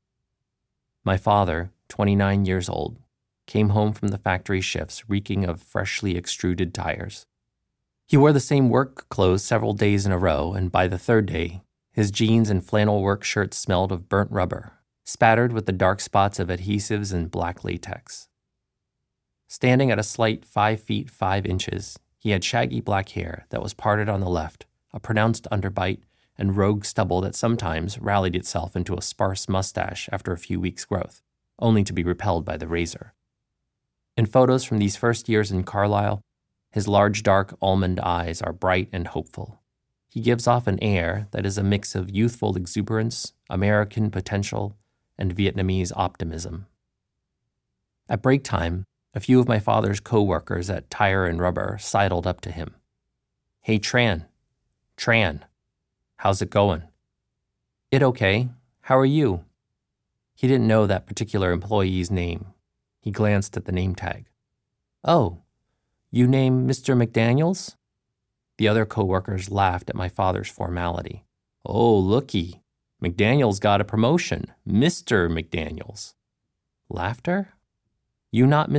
My father, twenty-nine years old, came home from the factory shifts reeking of freshly extruded tires. He wore the same work clothes several days in a row, and by the third day, his jeans and flannel work shirts smelled of burnt rubber, spattered with the dark spots of adhesives and black latex. Standing at a slight five feet five inches, he had shaggy black hair that was parted on the left, a pronounced underbite, and rogue stubble that sometimes rallied itself into a sparse mustache after a few weeks' growth, only to be repelled by the razor. In photos from these first years in Carlisle, his large dark almond eyes are bright and hopeful. He gives off an air that is a mix of youthful exuberance, American potential, and Vietnamese optimism. At break time, a few of my father's co-workers at Tire and Rubber sidled up to him. "Hey, Tran. Tran. How's it going?" "It okay. How are you?" He didn't know that particular employee's name. He glanced at the name tag. "Oh, you name Mister McDaniels?" The other co-workers laughed at my father's formality. "Oh, looky. McDaniels got a promotion. Mister McDaniels." Laughter? "You not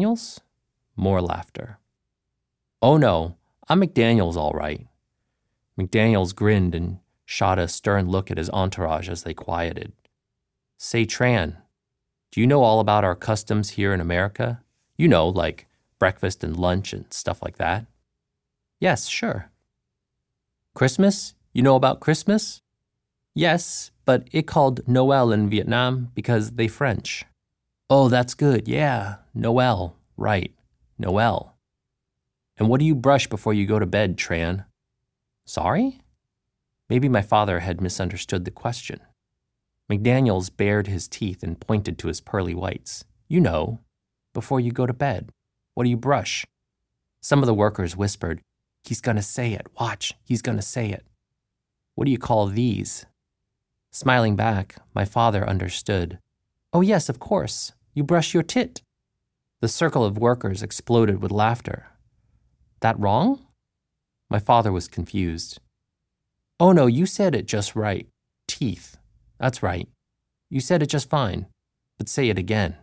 Mister" More laughter. "Oh no, I'm McDaniels all right." McDaniels grinned and shot a stern look at his entourage as they quieted. Say, Tran, do you know all about our customs here in America? You know, like breakfast and lunch and stuff like that. Yes, sure. Christmas? You know about Christmas? Yes, but it called Noel in Vietnam because they French. Oh, that's good, yeah, Noel, right, Noel. And what do you brush before you go to bed, Tran? Sorry? Maybe my father had misunderstood the question. McDaniels bared his teeth and pointed to his pearly whites. You know, before you go to bed. What do you brush? Some of the workers whispered, He's gonna say it, watch, he's gonna say it. What do you call these? Smiling back, my father understood. Oh yes, of course, you brush your tit. The circle of workers exploded with laughter. That wrong? My father was confused. Oh no, you said it just right. Teeth. That's right. You said it just fine. But say it again.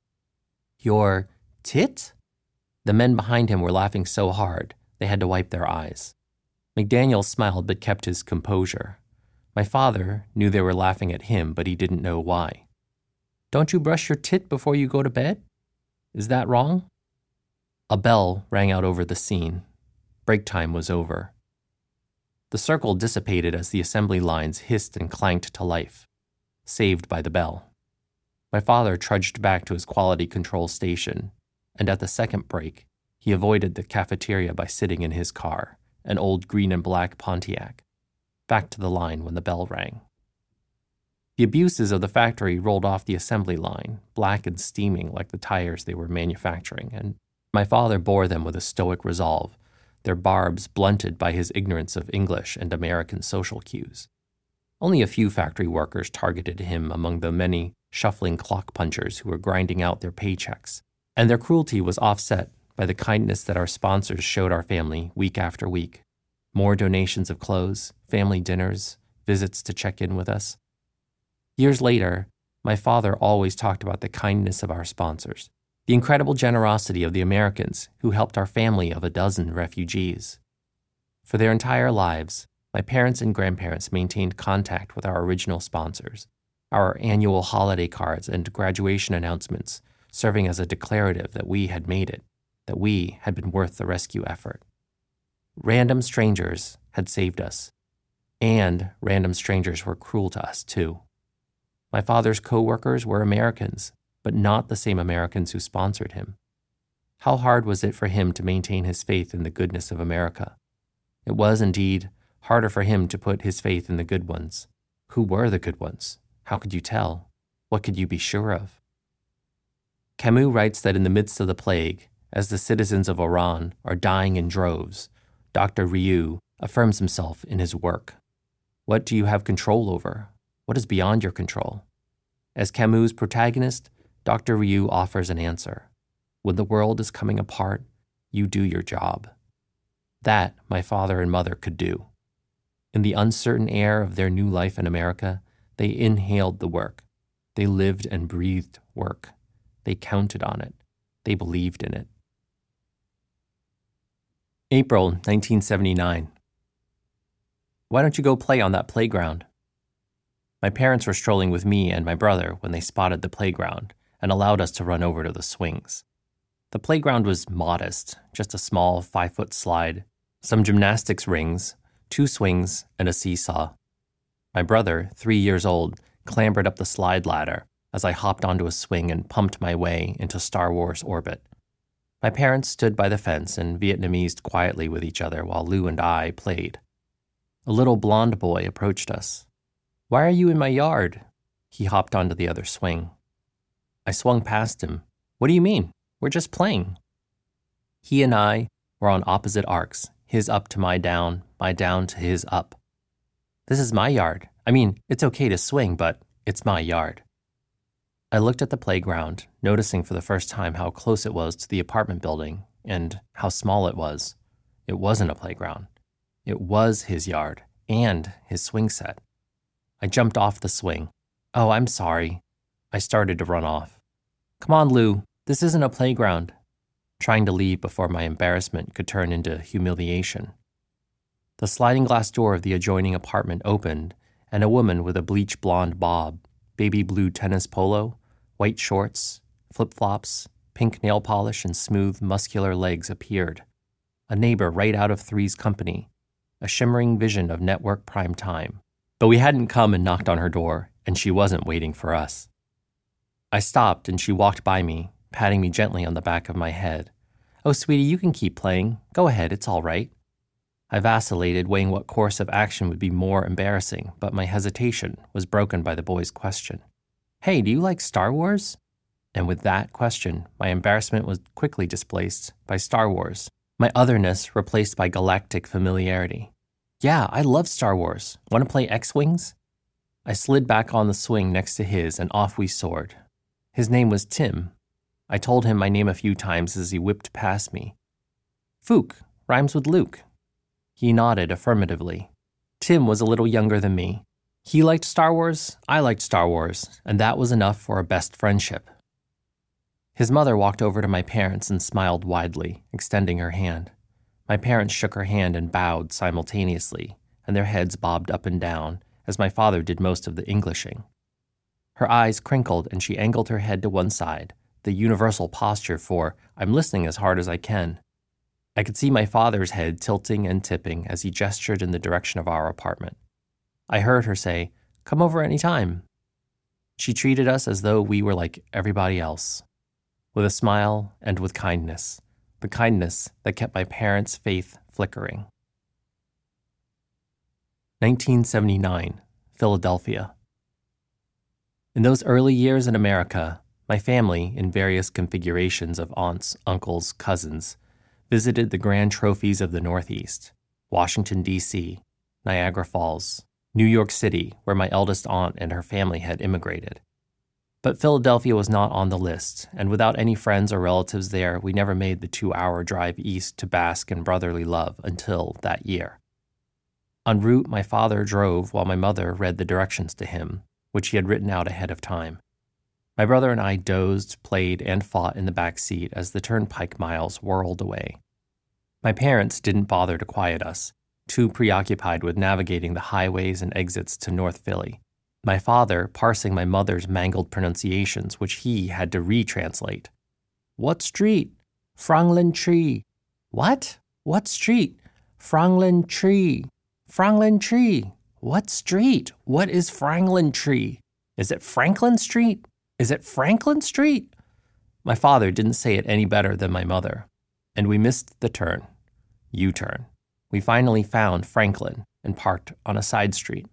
Your tit? The men behind him were laughing so hard, they had to wipe their eyes. McDaniel smiled but kept his composure. My father knew they were laughing at him, but he didn't know why. Don't you brush your tit before you go to bed? Is that wrong? A bell rang out over the scene. Break time was over. The circle dissipated as the assembly lines hissed and clanked to life, saved by the bell. My father trudged back to his quality control station, and at the second break, he avoided the cafeteria by sitting in his car, an old green and black Pontiac, back to the line when the bell rang. The abuses of the factory rolled off the assembly line, black and steaming like the tires they were manufacturing, and my father bore them with a stoic resolve, their barbs blunted by his ignorance of English and American social cues. Only a few factory workers targeted him among the many shuffling clock punchers who were grinding out their paychecks, and their cruelty was offset by the kindness that our sponsors showed our family week after week. More donations of clothes, family dinners, visits to check in with us. Years later, my father always talked about the kindness of our sponsors, the incredible generosity of the Americans who helped our family of a dozen refugees. For their entire lives, my parents and grandparents maintained contact with our original sponsors, our annual holiday cards and graduation announcements serving as a declarative that we had made it, that we had been worth the rescue effort. Random strangers had saved us, and random strangers were cruel to us too. My father's co-workers were Americans, but not the same Americans who sponsored him. How hard was it for him to maintain his faith in the goodness of America? It was, indeed, harder for him to put his faith in the good ones. Who were the good ones? How could you tell? What could you be sure of? Camus writes that in the midst of the plague, as the citizens of Oran are dying in droves, Doctor Rieu affirms himself in his work. What do you have control over? What is beyond your control? As Camus' protagonist, Doctor Rieu offers an answer. When the world is coming apart, you do your job. That my father and mother could do. In the uncertain air of their new life in America, they inhaled the work. They lived and breathed work. They counted on it. They believed in it. April nineteen seventy-nine. Why don't you go play on that playground? My parents were strolling with me and my brother when they spotted the playground and allowed us to run over to the swings. The playground was modest, just a small five-foot slide, some gymnastics rings, two swings, and a seesaw. My brother, three years old, clambered up the slide ladder as I hopped onto a swing and pumped my way into Star Wars orbit. My parents stood by the fence and Vietnamesed quietly with each other while Lou and I played. A little blonde boy approached us. Why are you in my yard? He hopped onto the other swing. I swung past him. What do you mean? We're just playing. He and I were on opposite arcs, his up to my down, my down to his up. This is my yard. I mean, it's okay to swing, but it's my yard. I looked at the playground, noticing for the first time how close it was to the apartment building and how small it was. It wasn't a playground. It was his yard and his swing set. I jumped off the swing. Oh, I'm sorry. I started to run off. Come on, Lou. This isn't a playground. Trying to leave before my embarrassment could turn into humiliation. The sliding glass door of the adjoining apartment opened, and a woman with a bleach blonde bob, baby blue tennis polo, white shorts, flip-flops, pink nail polish, and smooth, muscular legs appeared. A neighbor right out of Three's Company, a shimmering vision of network prime time. But we hadn't come and knocked on her door, and she wasn't waiting for us. I stopped, and she walked by me, patting me gently on the back of my head. "Oh, sweetie, you can keep playing. Go ahead, it's all right." I vacillated, weighing what course of action would be more embarrassing, but my hesitation was broken by the boy's question. "Hey, do you like Star Wars?" And with that question, my embarrassment was quickly displaced by Star Wars, my otherness replaced by galactic familiarity. "Yeah, I love Star Wars. Want to play X-Wings?" I slid back on the swing next to his, and off we soared. His name was Tim. I told him my name a few times as he whipped past me. "Fook, rhymes with Luke." He nodded affirmatively. Tim was a little younger than me. He liked Star Wars, I liked Star Wars, and that was enough for a best friendship. His mother walked over to my parents and smiled widely, extending her hand. My parents shook her hand and bowed simultaneously, and their heads bobbed up and down, as my father did most of the Englishing. Her eyes crinkled and she angled her head to one side, the universal posture for, "I'm listening as hard as I can." I could see my father's head tilting and tipping as he gestured in the direction of our apartment. I heard her say, "Come over any time." She treated us as though we were like everybody else, with a smile and with kindness, the kindness that kept my parents' faith flickering. nineteen seventy-nine, Philadelphia. In those early years in America, my family, in various configurations of aunts, uncles, cousins, visited the grand trophies of the Northeast, Washington, D C, Niagara Falls, New York City, where my eldest aunt and her family had immigrated. But Philadelphia was not on the list, and without any friends or relatives there, we never made the two-hour drive east to bask in brotherly love until that year. En route, my father drove while my mother read the directions to him, which he had written out ahead of time. My brother and I dozed, played, and fought in the back seat as the turnpike miles whirled away. My parents didn't bother to quiet us, too preoccupied with navigating the highways and exits to North Philly. My father parsing my mother's mangled pronunciations, which he had to retranslate. "What street? Franklin Tree." "What? What street? Franklin Tree. Franklin Tree. What street? What is Franklin Tree? Is it Franklin Street? Is it Franklin Street?" My father didn't say it any better than my mother, and we missed the turn. U-turn. We finally found Franklin and parked on a side street.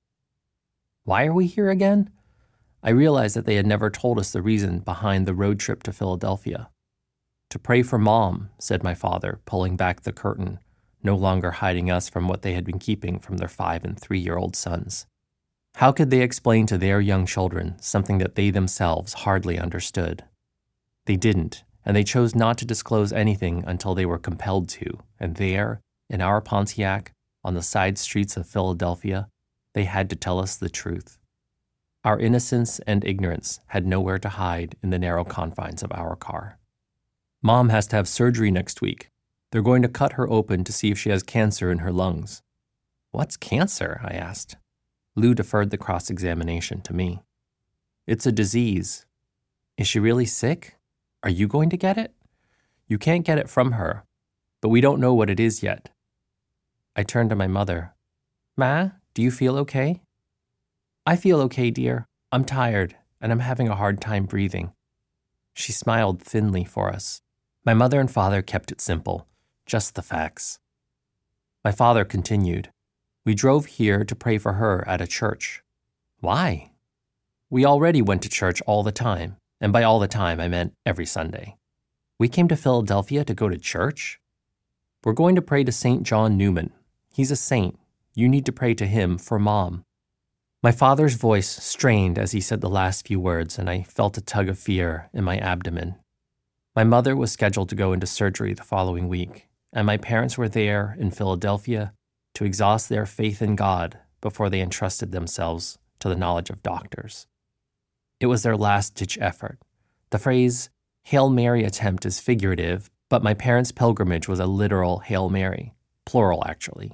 Why are we here again? I realized that they had never told us the reason behind the road trip to Philadelphia. "To pray for Mom," said my father, pulling back the curtain, no longer hiding us from what they had been keeping from their five- and three-year-old sons. How could they explain to their young children something that they themselves hardly understood? They didn't, and they chose not to disclose anything until they were compelled to, and there, in our Pontiac, on the side streets of Philadelphia, they had to tell us the truth. Our innocence and ignorance had nowhere to hide in the narrow confines of our car. "Mom has to have surgery next week. They're going to cut her open to see if she has cancer in her lungs." "What's cancer?" I asked. Lou deferred the cross-examination to me. "It's a disease." "Is she really sick? Are you going to get it?" "You can't get it from her, but we don't know what it is yet." I turned to my mother. "Ma, do you feel okay?" "I feel okay, dear. I'm tired, and I'm having a hard time breathing." She smiled thinly for us. My mother and father kept it simple, just the facts. My father continued. "We drove here to pray for her at a church." "Why?" "We already went to church all the time, and by all the time I meant every Sunday. We came to Philadelphia to go to church? We're going to pray to Saint John Newman. He's a saint. You need to pray to him for Mom." My father's voice strained as he said the last few words, and I felt a tug of fear in my abdomen. My mother was scheduled to go into surgery the following week, and my parents were there in Philadelphia to exhaust their faith in God before they entrusted themselves to the knowledge of doctors. It was their last-ditch effort. The phrase, Hail Mary attempt is figurative, but my parents' pilgrimage was a literal Hail Mary, plural actually,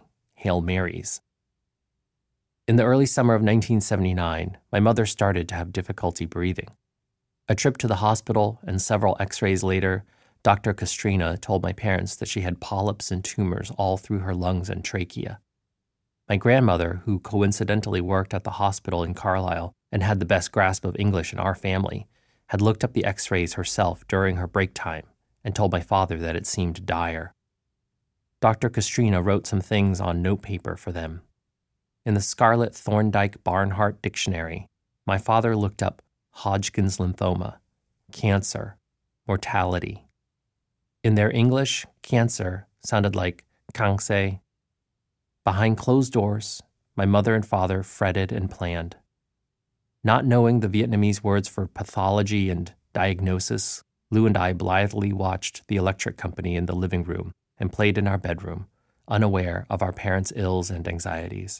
Hail Marys. In the early summer of nineteen seventy-nine, my mother started to have difficulty breathing. A trip to the hospital and several x-rays later, Doctor Castrina told my parents that she had polyps and tumors all through her lungs and trachea. My grandmother, who coincidentally worked at the hospital in Carlisle and had the best grasp of English in our family, had looked up the x-rays herself during her break time and told my father that it seemed dire. Doctor Castrina wrote some things on notepaper for them. In the Scarlett Thorndike Barnhart Dictionary, my father looked up Hodgkin's lymphoma, cancer, mortality. In their English, cancer sounded like cancer. Behind closed doors, my mother and father fretted and planned. Not knowing the Vietnamese words for pathology and diagnosis, Lou and I blithely watched The Electric Company in the living room and played in our bedroom, unaware of our parents' ills and anxieties.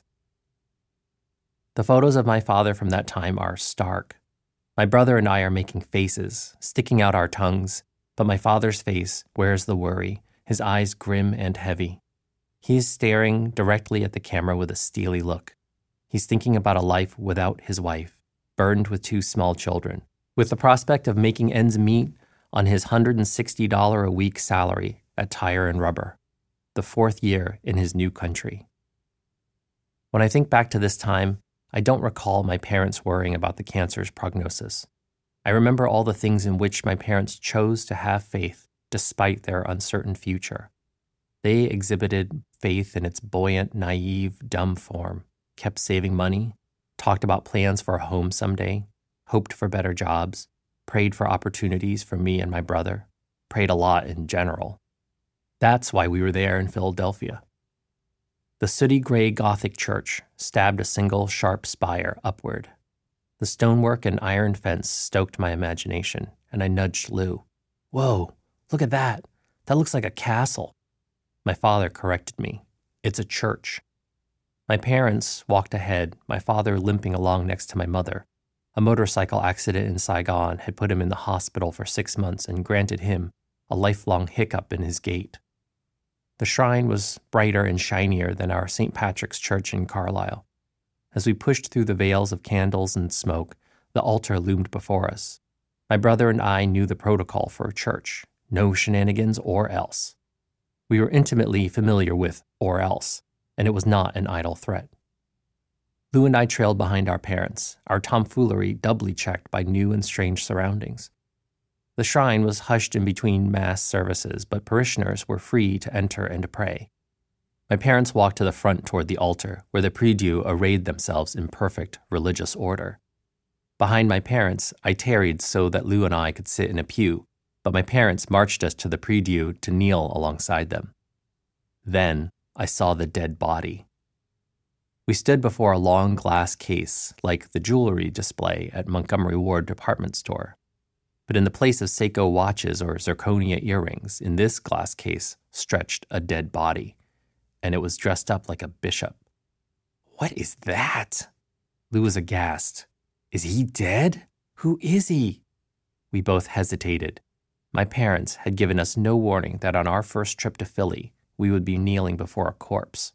The photos of my father from that time are stark. My brother and I are making faces, sticking out our tongues, but my father's face wears the worry, his eyes grim and heavy. He is staring directly at the camera with a steely look. He's thinking about a life without his wife, burdened with two small children, with the prospect of making ends meet on his one hundred sixty dollars a week salary at Tire and Rubber, the fourth year in his new country. When I think back to this time, I don't recall my parents worrying about the cancer's prognosis. I remember all the things in which my parents chose to have faith despite their uncertain future. They exhibited faith in its buoyant, naive, dumb form, kept saving money, talked about plans for a home someday, hoped for better jobs, prayed for opportunities for me and my brother, prayed a lot in general. That's why we were there in Philadelphia. The sooty gray Gothic church stabbed a single sharp spire upward. The stonework and iron fence stoked my imagination, and I nudged Lou. "Whoa, look at that. That looks like a castle." My father corrected me. "It's a church." My parents walked ahead, my father limping along next to my mother. A motorcycle accident in Saigon had put him in the hospital for six months and granted him a lifelong hiccup in his gait. The shrine was brighter and shinier than our Saint Patrick's Church in Carlisle. As we pushed through the veils of candles and smoke, the altar loomed before us. My brother and I knew the protocol for a church: no shenanigans or else. We were intimately familiar with or else, and it was not an idle threat. Lou and I trailed behind our parents, our tomfoolery doubly checked by new and strange surroundings. The shrine was hushed in between mass services, but parishioners were free to enter and to pray. My parents walked to the front toward the altar, where the prie-dieu arrayed themselves in perfect religious order. Behind my parents, I tarried so that Lou and I could sit in a pew, but my parents marched us to the prie-dieu to kneel alongside them. Then I saw the dead body. We stood before a long glass case, like the jewelry display at Montgomery Ward department store. But in the place of Seiko watches or zirconia earrings, in this glass case stretched a dead body, and it was dressed up like a bishop. "What is that?" Lou was aghast. "Is he dead? Who is he?" We both hesitated. My parents had given us no warning that on our first trip to Philly, we would be kneeling before a corpse.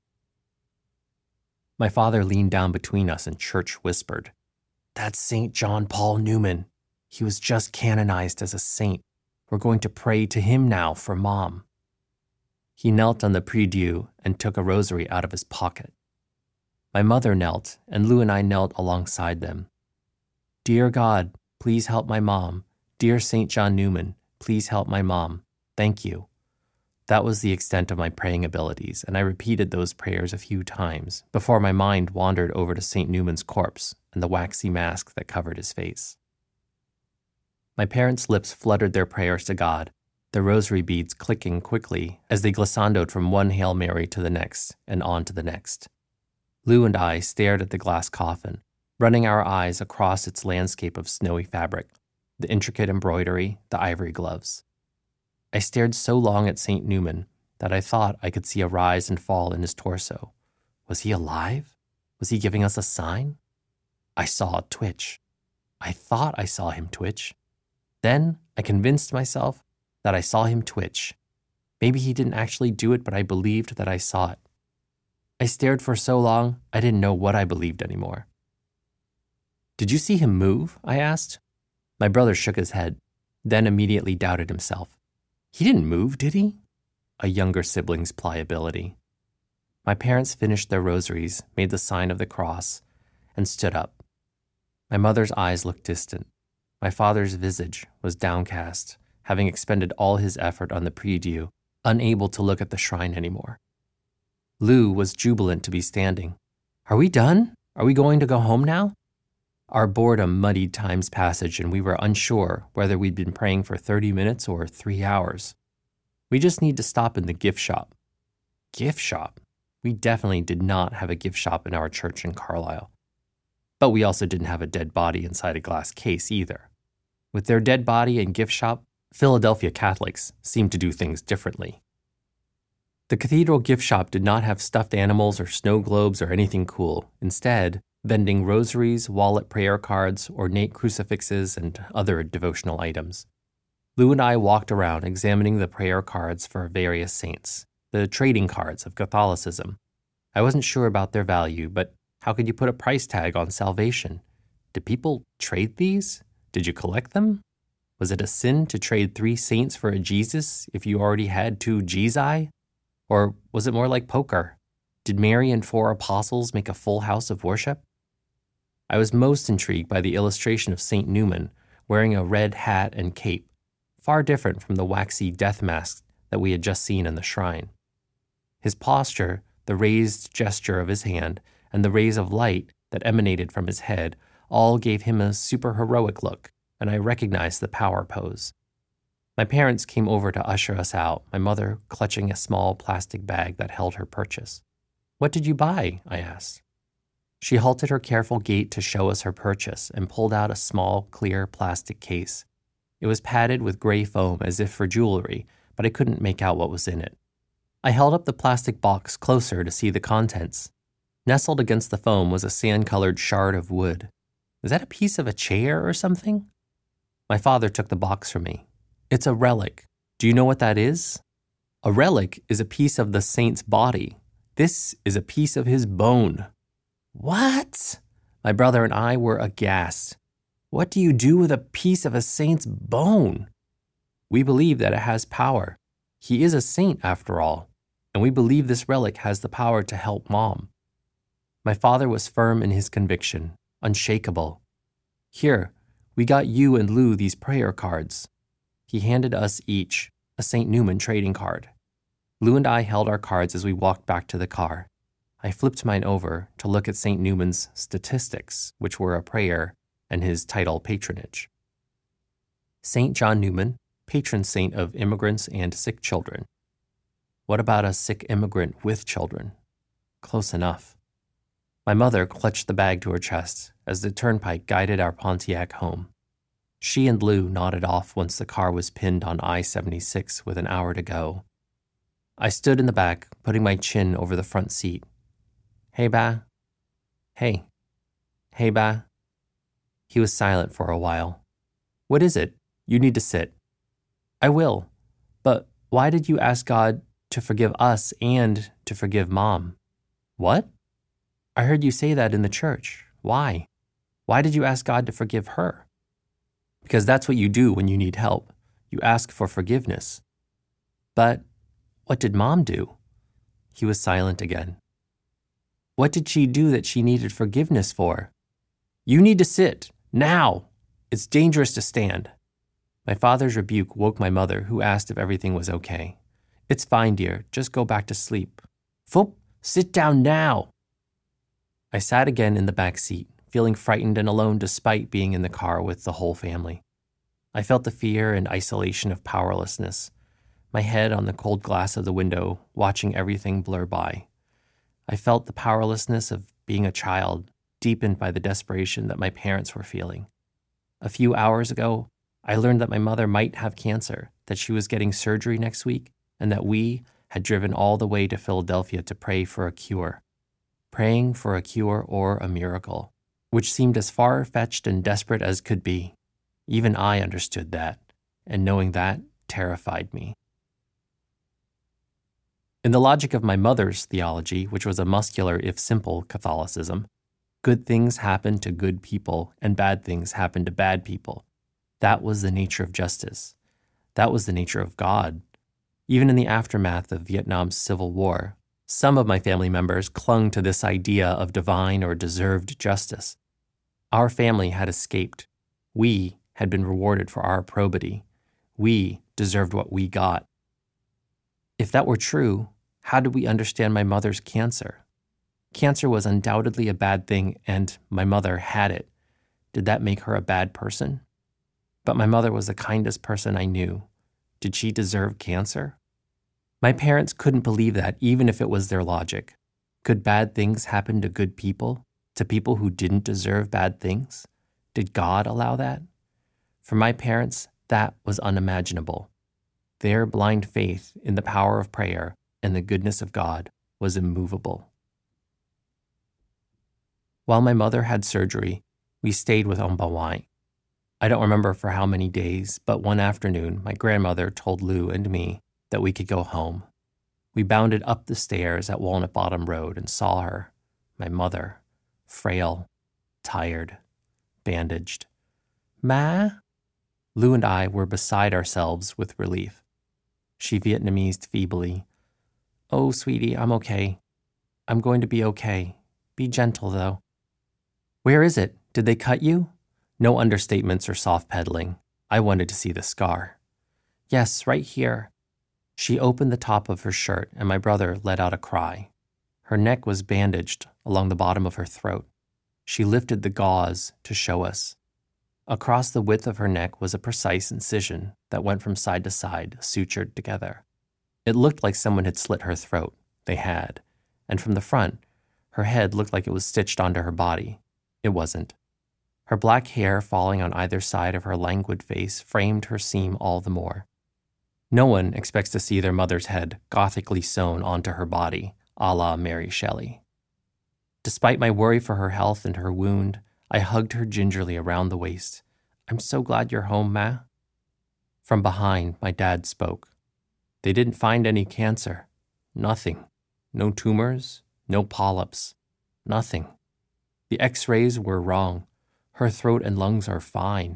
My father leaned down between us and church whispered, "That's Saint John Paul Newman. He was just canonized as a saint. We're going to pray to him now for Mom." He knelt on the prie-dieu and took a rosary out of his pocket. My mother knelt, and Lou and I knelt alongside them. "Dear God, please help my mom. Dear Saint John Newman, please help my mom. Thank you." That was the extent of my praying abilities, and I repeated those prayers a few times before my mind wandered over to Saint Newman's corpse and the waxy mask that covered his face. My parents' lips fluttered their prayers to God, the rosary beads clicking quickly as they glissandoed from one Hail Mary to the next and on to the next. Lou and I stared at the glass coffin, running our eyes across its landscape of snowy fabric, the intricate embroidery, the ivory gloves. I stared so long at Saint Newman that I thought I could see a rise and fall in his torso. Was he alive? Was he giving us a sign? I saw a twitch. I thought I saw him twitch. Then I convinced myself that I saw him twitch. Maybe he didn't actually do it, but I believed that I saw it. I stared for so long, I didn't know what I believed anymore. Did you see him move? I asked. My brother shook his head, then immediately doubted himself. He didn't move, did he? A younger sibling's pliability. My parents finished their rosaries, made the sign of the cross, and stood up. My mother's eyes looked distant. My father's visage was downcast, having expended all his effort on the prie-dieu, unable to look at the shrine anymore. Lou was jubilant to be standing. Are we done? Are we going to go home now? Our boredom muddied time's passage, and we were unsure whether we'd been praying for thirty minutes or three hours. We just need to stop in the gift shop. Gift shop? We definitely did not have a gift shop in our church in Carlisle. But we also didn't have a dead body inside a glass case either. With their dead body and gift shop, Philadelphia Catholics seemed to do things differently. The cathedral gift shop did not have stuffed animals or snow globes or anything cool. Instead, vending rosaries, wallet prayer cards, ornate crucifixes, and other devotional items. Lou and I walked around examining the prayer cards for various saints, the trading cards of Catholicism. I wasn't sure about their value, but how could you put a price tag on salvation? Did people trade these? Did you collect them? Was it a sin to trade three saints for a Jesus if you already had two Jesi? Or was it more like poker? Did Mary and four apostles make a full house of worship? I was most intrigued by the illustration of Saint Newman wearing a red hat and cape, far different from the waxy death mask that we had just seen in the shrine. His posture, the raised gesture of his hand, and the rays of light that emanated from his head all gave him a superheroic look, and I recognized the power pose. My parents came over to usher us out, my mother clutching a small plastic bag that held her purchase. What did you buy? I asked. She halted her careful gait to show us her purchase and pulled out a small, clear plastic case. It was padded with gray foam as if for jewelry, but I couldn't make out what was in it. I held up the plastic box closer to see the contents. Nestled against the foam was a sand-colored shard of wood. Is that a piece of a chair or something? My father took the box from me. It's a relic. Do you know what that is? A relic is a piece of the saint's body. This is a piece of his bone. What? My brother and I were aghast. What do you do with a piece of a saint's bone? We believe that it has power. He is a saint after all, and we believe this relic has the power to help Mom. My father was firm in his conviction, unshakable. Here, we got you and Lou these prayer cards. He handed us each a Saint Newman trading card. Lou and I held our cards as we walked back to the car. I flipped mine over to look at Saint Newman's statistics, which were a prayer and his title patronage. Saint John Newman, patron saint of immigrants and sick children. What about a sick immigrant with children? Close enough. My mother clutched the bag to her chest as the turnpike guided our Pontiac home. She and Lou nodded off once the car was pinned on I seventy-six with an hour to go. I stood in the back, putting my chin over the front seat. Hey, ba. Hey. Hey, ba. He was silent for a while. What is it? You need to sit. I will. But why did you ask God to forgive us and to forgive Mom? What? I heard you say that in the church. Why? Why did you ask God to forgive her? Because that's what you do when you need help. You ask for forgiveness. But what did Mom do? He was silent again. What did she do that she needed forgiveness for? You need to sit, now. It's dangerous to stand. My father's rebuke woke my mother, who asked if everything was okay. It's fine, dear. Just go back to sleep. Foop, sit down now. I sat again in the back seat, feeling frightened and alone despite being in the car with the whole family. I felt the fear and isolation of powerlessness, my head on the cold glass of the window, watching everything blur by. I felt the powerlessness of being a child, deepened by the desperation that my parents were feeling. A few hours ago, I learned that my mother might have cancer, that she was getting surgery next week, and that we had driven all the way to Philadelphia to pray for a cure. Praying for a cure or a miracle, which seemed as far-fetched and desperate as could be. Even I understood that, and knowing that terrified me. In the logic of my mother's theology, which was a muscular if simple Catholicism, good things happen to good people and bad things happen to bad people. That was the nature of justice. That was the nature of God. Even in the aftermath of Vietnam's Civil War, some of my family members clung to this idea of divine or deserved justice. Our family had escaped. We had been rewarded for our probity. We deserved what we got. If that were true, how did we understand my mother's cancer? Cancer was undoubtedly a bad thing, and my mother had it. Did that make her a bad person? But my mother was the kindest person I knew. Did she deserve cancer? My parents couldn't believe that, even if it was their logic. Could bad things happen to good people, to people who didn't deserve bad things? Did God allow that? For my parents, that was unimaginable. Their blind faith in the power of prayer and the goodness of God was immovable. While my mother had surgery, we stayed with Ông Bà Ngoại. I don't remember for how many days, but one afternoon, my grandmother told Lou and me that we could go home. We bounded up the stairs at Walnut Bottom Road and saw her, my mother, frail, tired, bandaged. Ma? Lou and I were beside ourselves with relief. She Vietnamesed feebly. Oh, sweetie, I'm okay. I'm going to be okay. Be gentle, though. Where is it? Did they cut you? No understatements or soft peddling. I wanted to see the scar. Yes, right here. She opened the top of her shirt, and my brother let out a cry. Her neck was bandaged along the bottom of her throat. She lifted the gauze to show us. Across the width of her neck was a precise incision that went from side to side, sutured together. It looked like someone had slit her throat. They had. And from the front, her head looked like it was stitched onto her body. It wasn't. Her black hair falling on either side of her languid face framed her seam all the more. No one expects to see their mother's head gothically sewn onto her body, a la Mary Shelley. Despite my worry for her health and her wound, I hugged her gingerly around the waist. I'm so glad you're home, Ma. From behind, my dad spoke. They didn't find any cancer. Nothing. No tumors, no polyps. Nothing. The x-rays were wrong. Her throat and lungs are fine.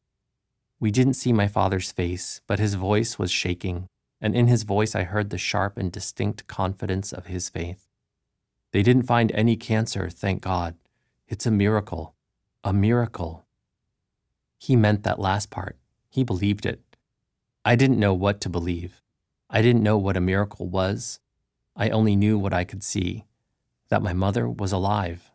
We didn't see my father's face, but his voice was shaking, and in his voice I heard the sharp and distinct confidence of his faith. They didn't find any cancer, thank God. It's a miracle. A miracle. He meant that last part. He believed it. I didn't know what to believe. I didn't know what a miracle was. I only knew what I could see, that my mother was alive.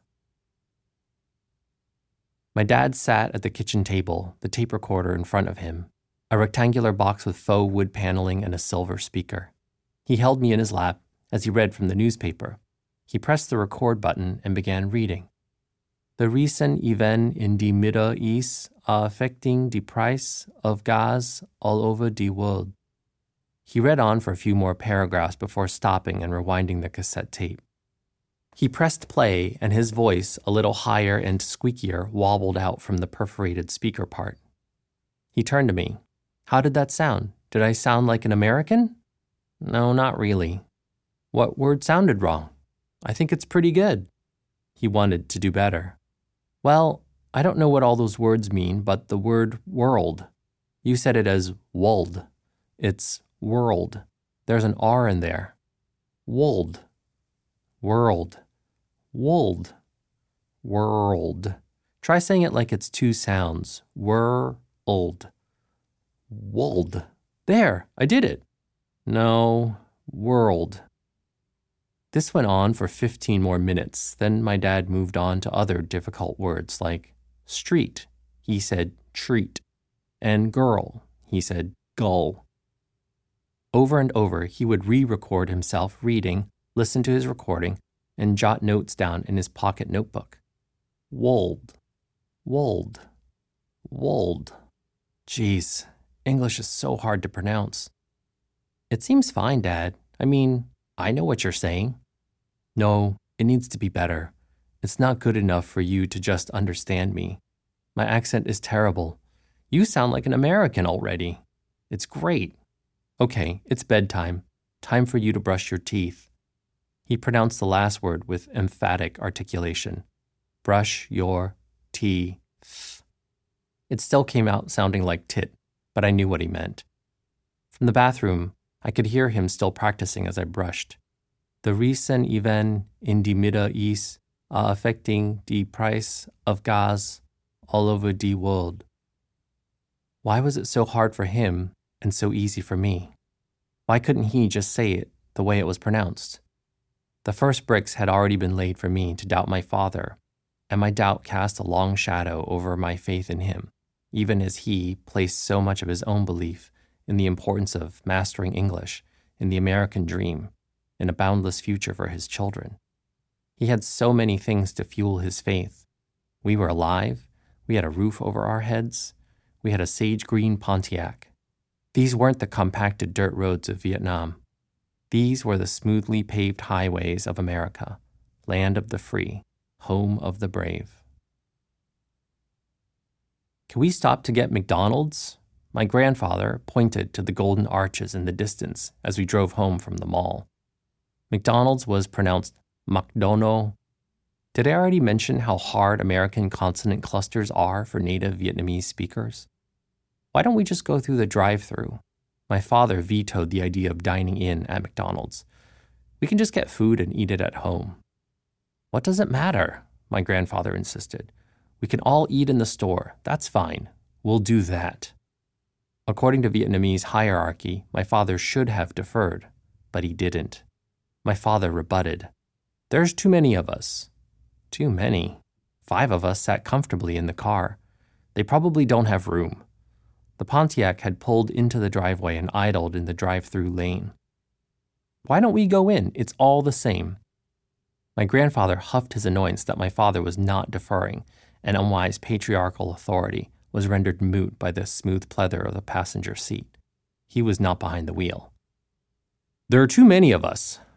My dad sat at the kitchen table, the tape recorder in front of him, a rectangular box with faux wood paneling and a silver speaker. He held me in his lap as he read from the newspaper. He pressed the record button and began reading. The recent event in the Middle East are affecting the price of gas all over the world. He read on for a few more paragraphs before stopping and rewinding the cassette tape. He pressed play, and his voice, a little higher and squeakier, wobbled out from the perforated speaker part. He turned to me. How did that sound? Did I sound like an American? No, not really. What word sounded wrong? I think it's pretty good. He wanted to do better. Well, I don't know what all those words mean, but the word world. You said it as wold. It's world. There's an R in there. Wold. World. Wold. World. Try saying it like it's two sounds. Wor-old. Wold. There, I did it. No, world. This went on for fifteen more minutes. Then my dad moved on to other difficult words like street. He said treat. And girl. He said gull. Over and over, he would re-record himself reading, listen to his recording, and jot notes down in his pocket notebook. Wold. Wold. Wold. Jeez, English is so hard to pronounce. It seems fine, Dad. I mean, I know what you're saying. No, it needs to be better. It's not good enough for you to just understand me. My accent is terrible. You sound like an American already. It's great. Okay, it's bedtime. Time for you to brush your teeth. He pronounced the last word with emphatic articulation. Brush your teeth. It still came out sounding like tit, but I knew what he meant. From the bathroom, I could hear him still practicing as I brushed. The recent event in the Middle East are affecting the price of gas all over the world. Why was it so hard for him and so easy for me? Why couldn't he just say it the way it was pronounced? The first bricks had already been laid for me to doubt my father, and my doubt cast a long shadow over my faith in him, even as he placed so much of his own belief in the importance of mastering English, in the American dream, in a boundless future for his children. He had so many things to fuel his faith. We were alive, we had a roof over our heads, we had a sage-green Pontiac. These weren't the compacted dirt roads of Vietnam. These were the smoothly paved highways of America, land of the free, home of the brave. Can we stop to get McDonald's? My grandfather pointed to the golden arches in the distance as we drove home from the mall. McDonald's was pronounced McDono. Did I already mention how hard American consonant clusters are for native Vietnamese speakers? Why don't we just go through the drive-thru? My father vetoed the idea of dining in at McDonald's. We can just get food and eat it at home. What does it matter? My grandfather insisted. We can all eat in the store. That's fine. We'll do that. According to Vietnamese hierarchy, my father should have deferred, but he didn't. My father rebutted. There's too many of us. Too many? Five of us sat comfortably in the car. They probably don't have room. The Pontiac had pulled into the driveway and idled in the drive-through lane. Why don't we go in? It's all the same. My grandfather huffed his annoyance that my father was not deferring, and unwise patriarchal authority was rendered moot by the smooth pleather of the passenger seat. He was not behind the wheel. There are too many of us,